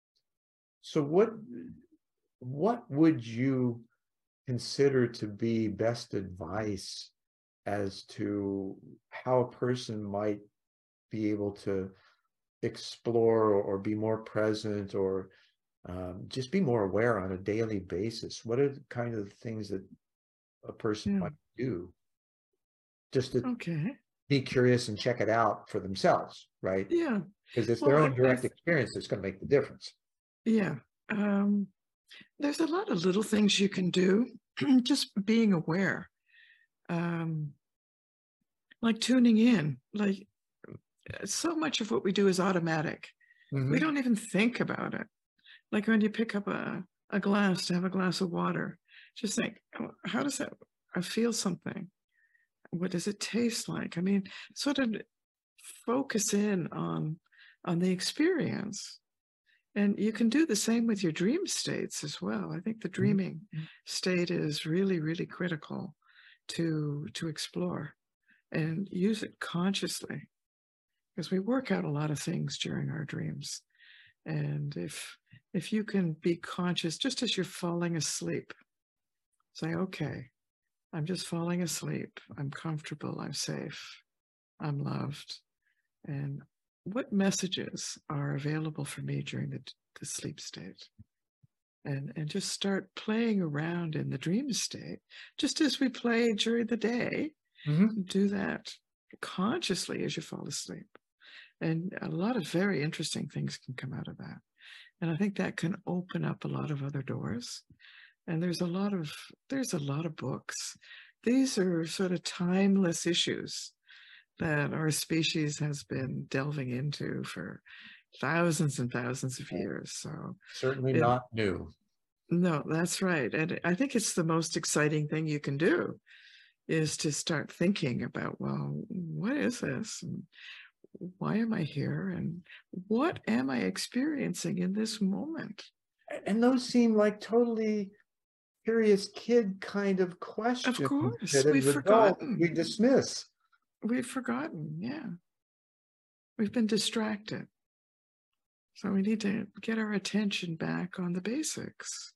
Speaker 1: So what what would you consider to be best advice as to how a person might be able to explore or, or be more present or um, just be more aware on a daily basis? What are the kind of things that a person
Speaker 2: yeah.
Speaker 1: might do just to
Speaker 2: Okay.
Speaker 1: be curious and check it out for themselves, right?
Speaker 2: Yeah.
Speaker 1: Because it's
Speaker 2: Well,
Speaker 1: their
Speaker 2: I,
Speaker 1: own
Speaker 2: I
Speaker 1: direct
Speaker 2: th-
Speaker 1: experience that's going to make the difference.
Speaker 2: yeah. Um, there's a lot of little things you can do. Just being aware, um, like tuning in. Like so much of what we do is automatic. We
Speaker 1: Mm-hmm.
Speaker 2: don't even think about it. Like when you pick up a, a glass to have a glass of water, just think, "Oh, how does that? I feel something. What does it taste like?" I mean, sort of focus in on on the experience. And you can do the same with your dream states as well. I think the dreaming state is really, really critical to to explore and use it consciously because we work out a lot of things during our dreams. And if if you can be conscious just as you're falling asleep, say, okay, I'm just falling asleep. I'm comfortable. I'm safe. I'm loved. And what messages are available for me during the, the sleep state? And, and just start playing around in the dream state, just as we play during the day.
Speaker 1: Mm-hmm.
Speaker 2: Do that consciously as you fall asleep. And a lot of very interesting things can come out of that. And I think that can open up a lot of other doors. And there's a lot of there's a lot of books. These are sort of timeless issues that our species has been delving into for thousands and thousands of years. So
Speaker 1: Certainly
Speaker 2: it
Speaker 1: not new.
Speaker 2: no, that's right. And I think it's the most exciting thing you can do is to start thinking about, well, what is this? And why am I here? And what am I experiencing in this moment?
Speaker 1: And those seem like totally curious kid kind of
Speaker 2: Of
Speaker 1: questions
Speaker 2: course,
Speaker 1: that
Speaker 2: we've
Speaker 1: as adults we
Speaker 2: forgotten.
Speaker 1: dismiss.
Speaker 2: We've forgotten. Yeah. We've been distracted. So we need to get our attention back on the basics.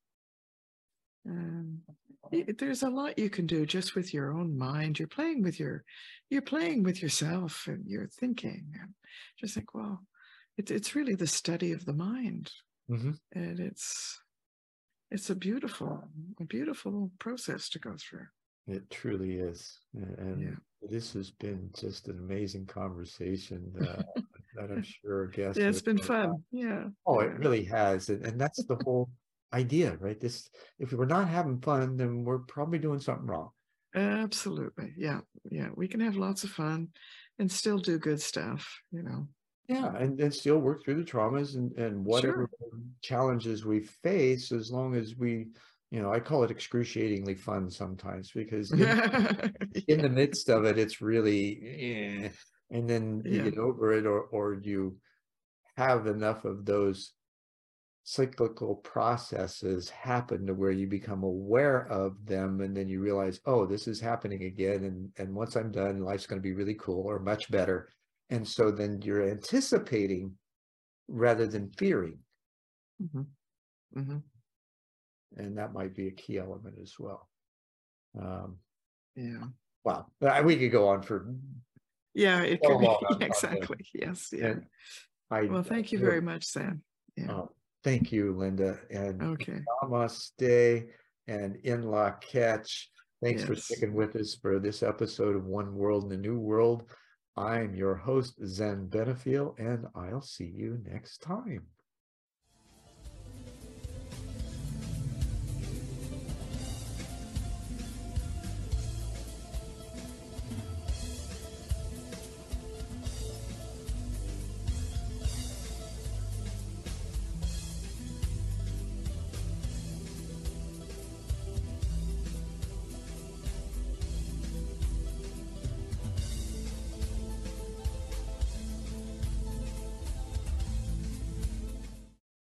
Speaker 2: Um, y- there's a lot you can do just with your own mind. You're playing with your, you're playing with yourself and you're thinking. And just think, well, it's it's really the study of the mind,
Speaker 1: Mm-hmm.
Speaker 2: and it's it's a beautiful, a beautiful process to go through.
Speaker 1: It truly is. And
Speaker 2: Yeah.
Speaker 1: this has been just an amazing conversation uh, that I'm sure our guests
Speaker 2: Yeah,
Speaker 1: would
Speaker 2: it's been
Speaker 1: enjoy.
Speaker 2: fun. Yeah.
Speaker 1: Oh, it
Speaker 2: Yeah.
Speaker 1: really has. And, and that's the whole idea, right? This, if we're not having fun, then we're probably doing something wrong.
Speaker 2: Absolutely. Yeah. Yeah. We can have lots of fun and still do good stuff, you know.
Speaker 1: Yeah, and, and still work through the traumas and, and whatever
Speaker 2: Sure.
Speaker 1: challenges we face, as long as we, you know, I call it excruciatingly fun sometimes, because in in
Speaker 2: Yeah.
Speaker 1: the midst of it, it's really, eh, and then you
Speaker 2: Yeah.
Speaker 1: get over it, or or you have enough of those cyclical processes happen to where you become aware of them, and then you realize, oh, this is happening again, and and once I'm done, life's going to be really cool or much better. And so then you're anticipating rather than fearing,
Speaker 2: Hmm. Hmm.
Speaker 1: and that might be a key element as well. Um,
Speaker 2: Yeah.
Speaker 1: wow, we could go on for
Speaker 2: Yeah, it
Speaker 1: So
Speaker 2: could be.
Speaker 1: long on-
Speaker 2: Yeah,
Speaker 1: on this.
Speaker 2: exactly. Yes. Yeah.
Speaker 1: And I
Speaker 2: Well, thank you
Speaker 1: really-
Speaker 2: very much, Sam. Yeah.
Speaker 1: Oh, thank you, Linda, and
Speaker 2: Okay.
Speaker 1: namaste and in la catch. Thanks for
Speaker 2: Yes.
Speaker 1: sticking with us for this episode of One World in a New World. I'm your host, Zen Benefiel, and I'll see you next time.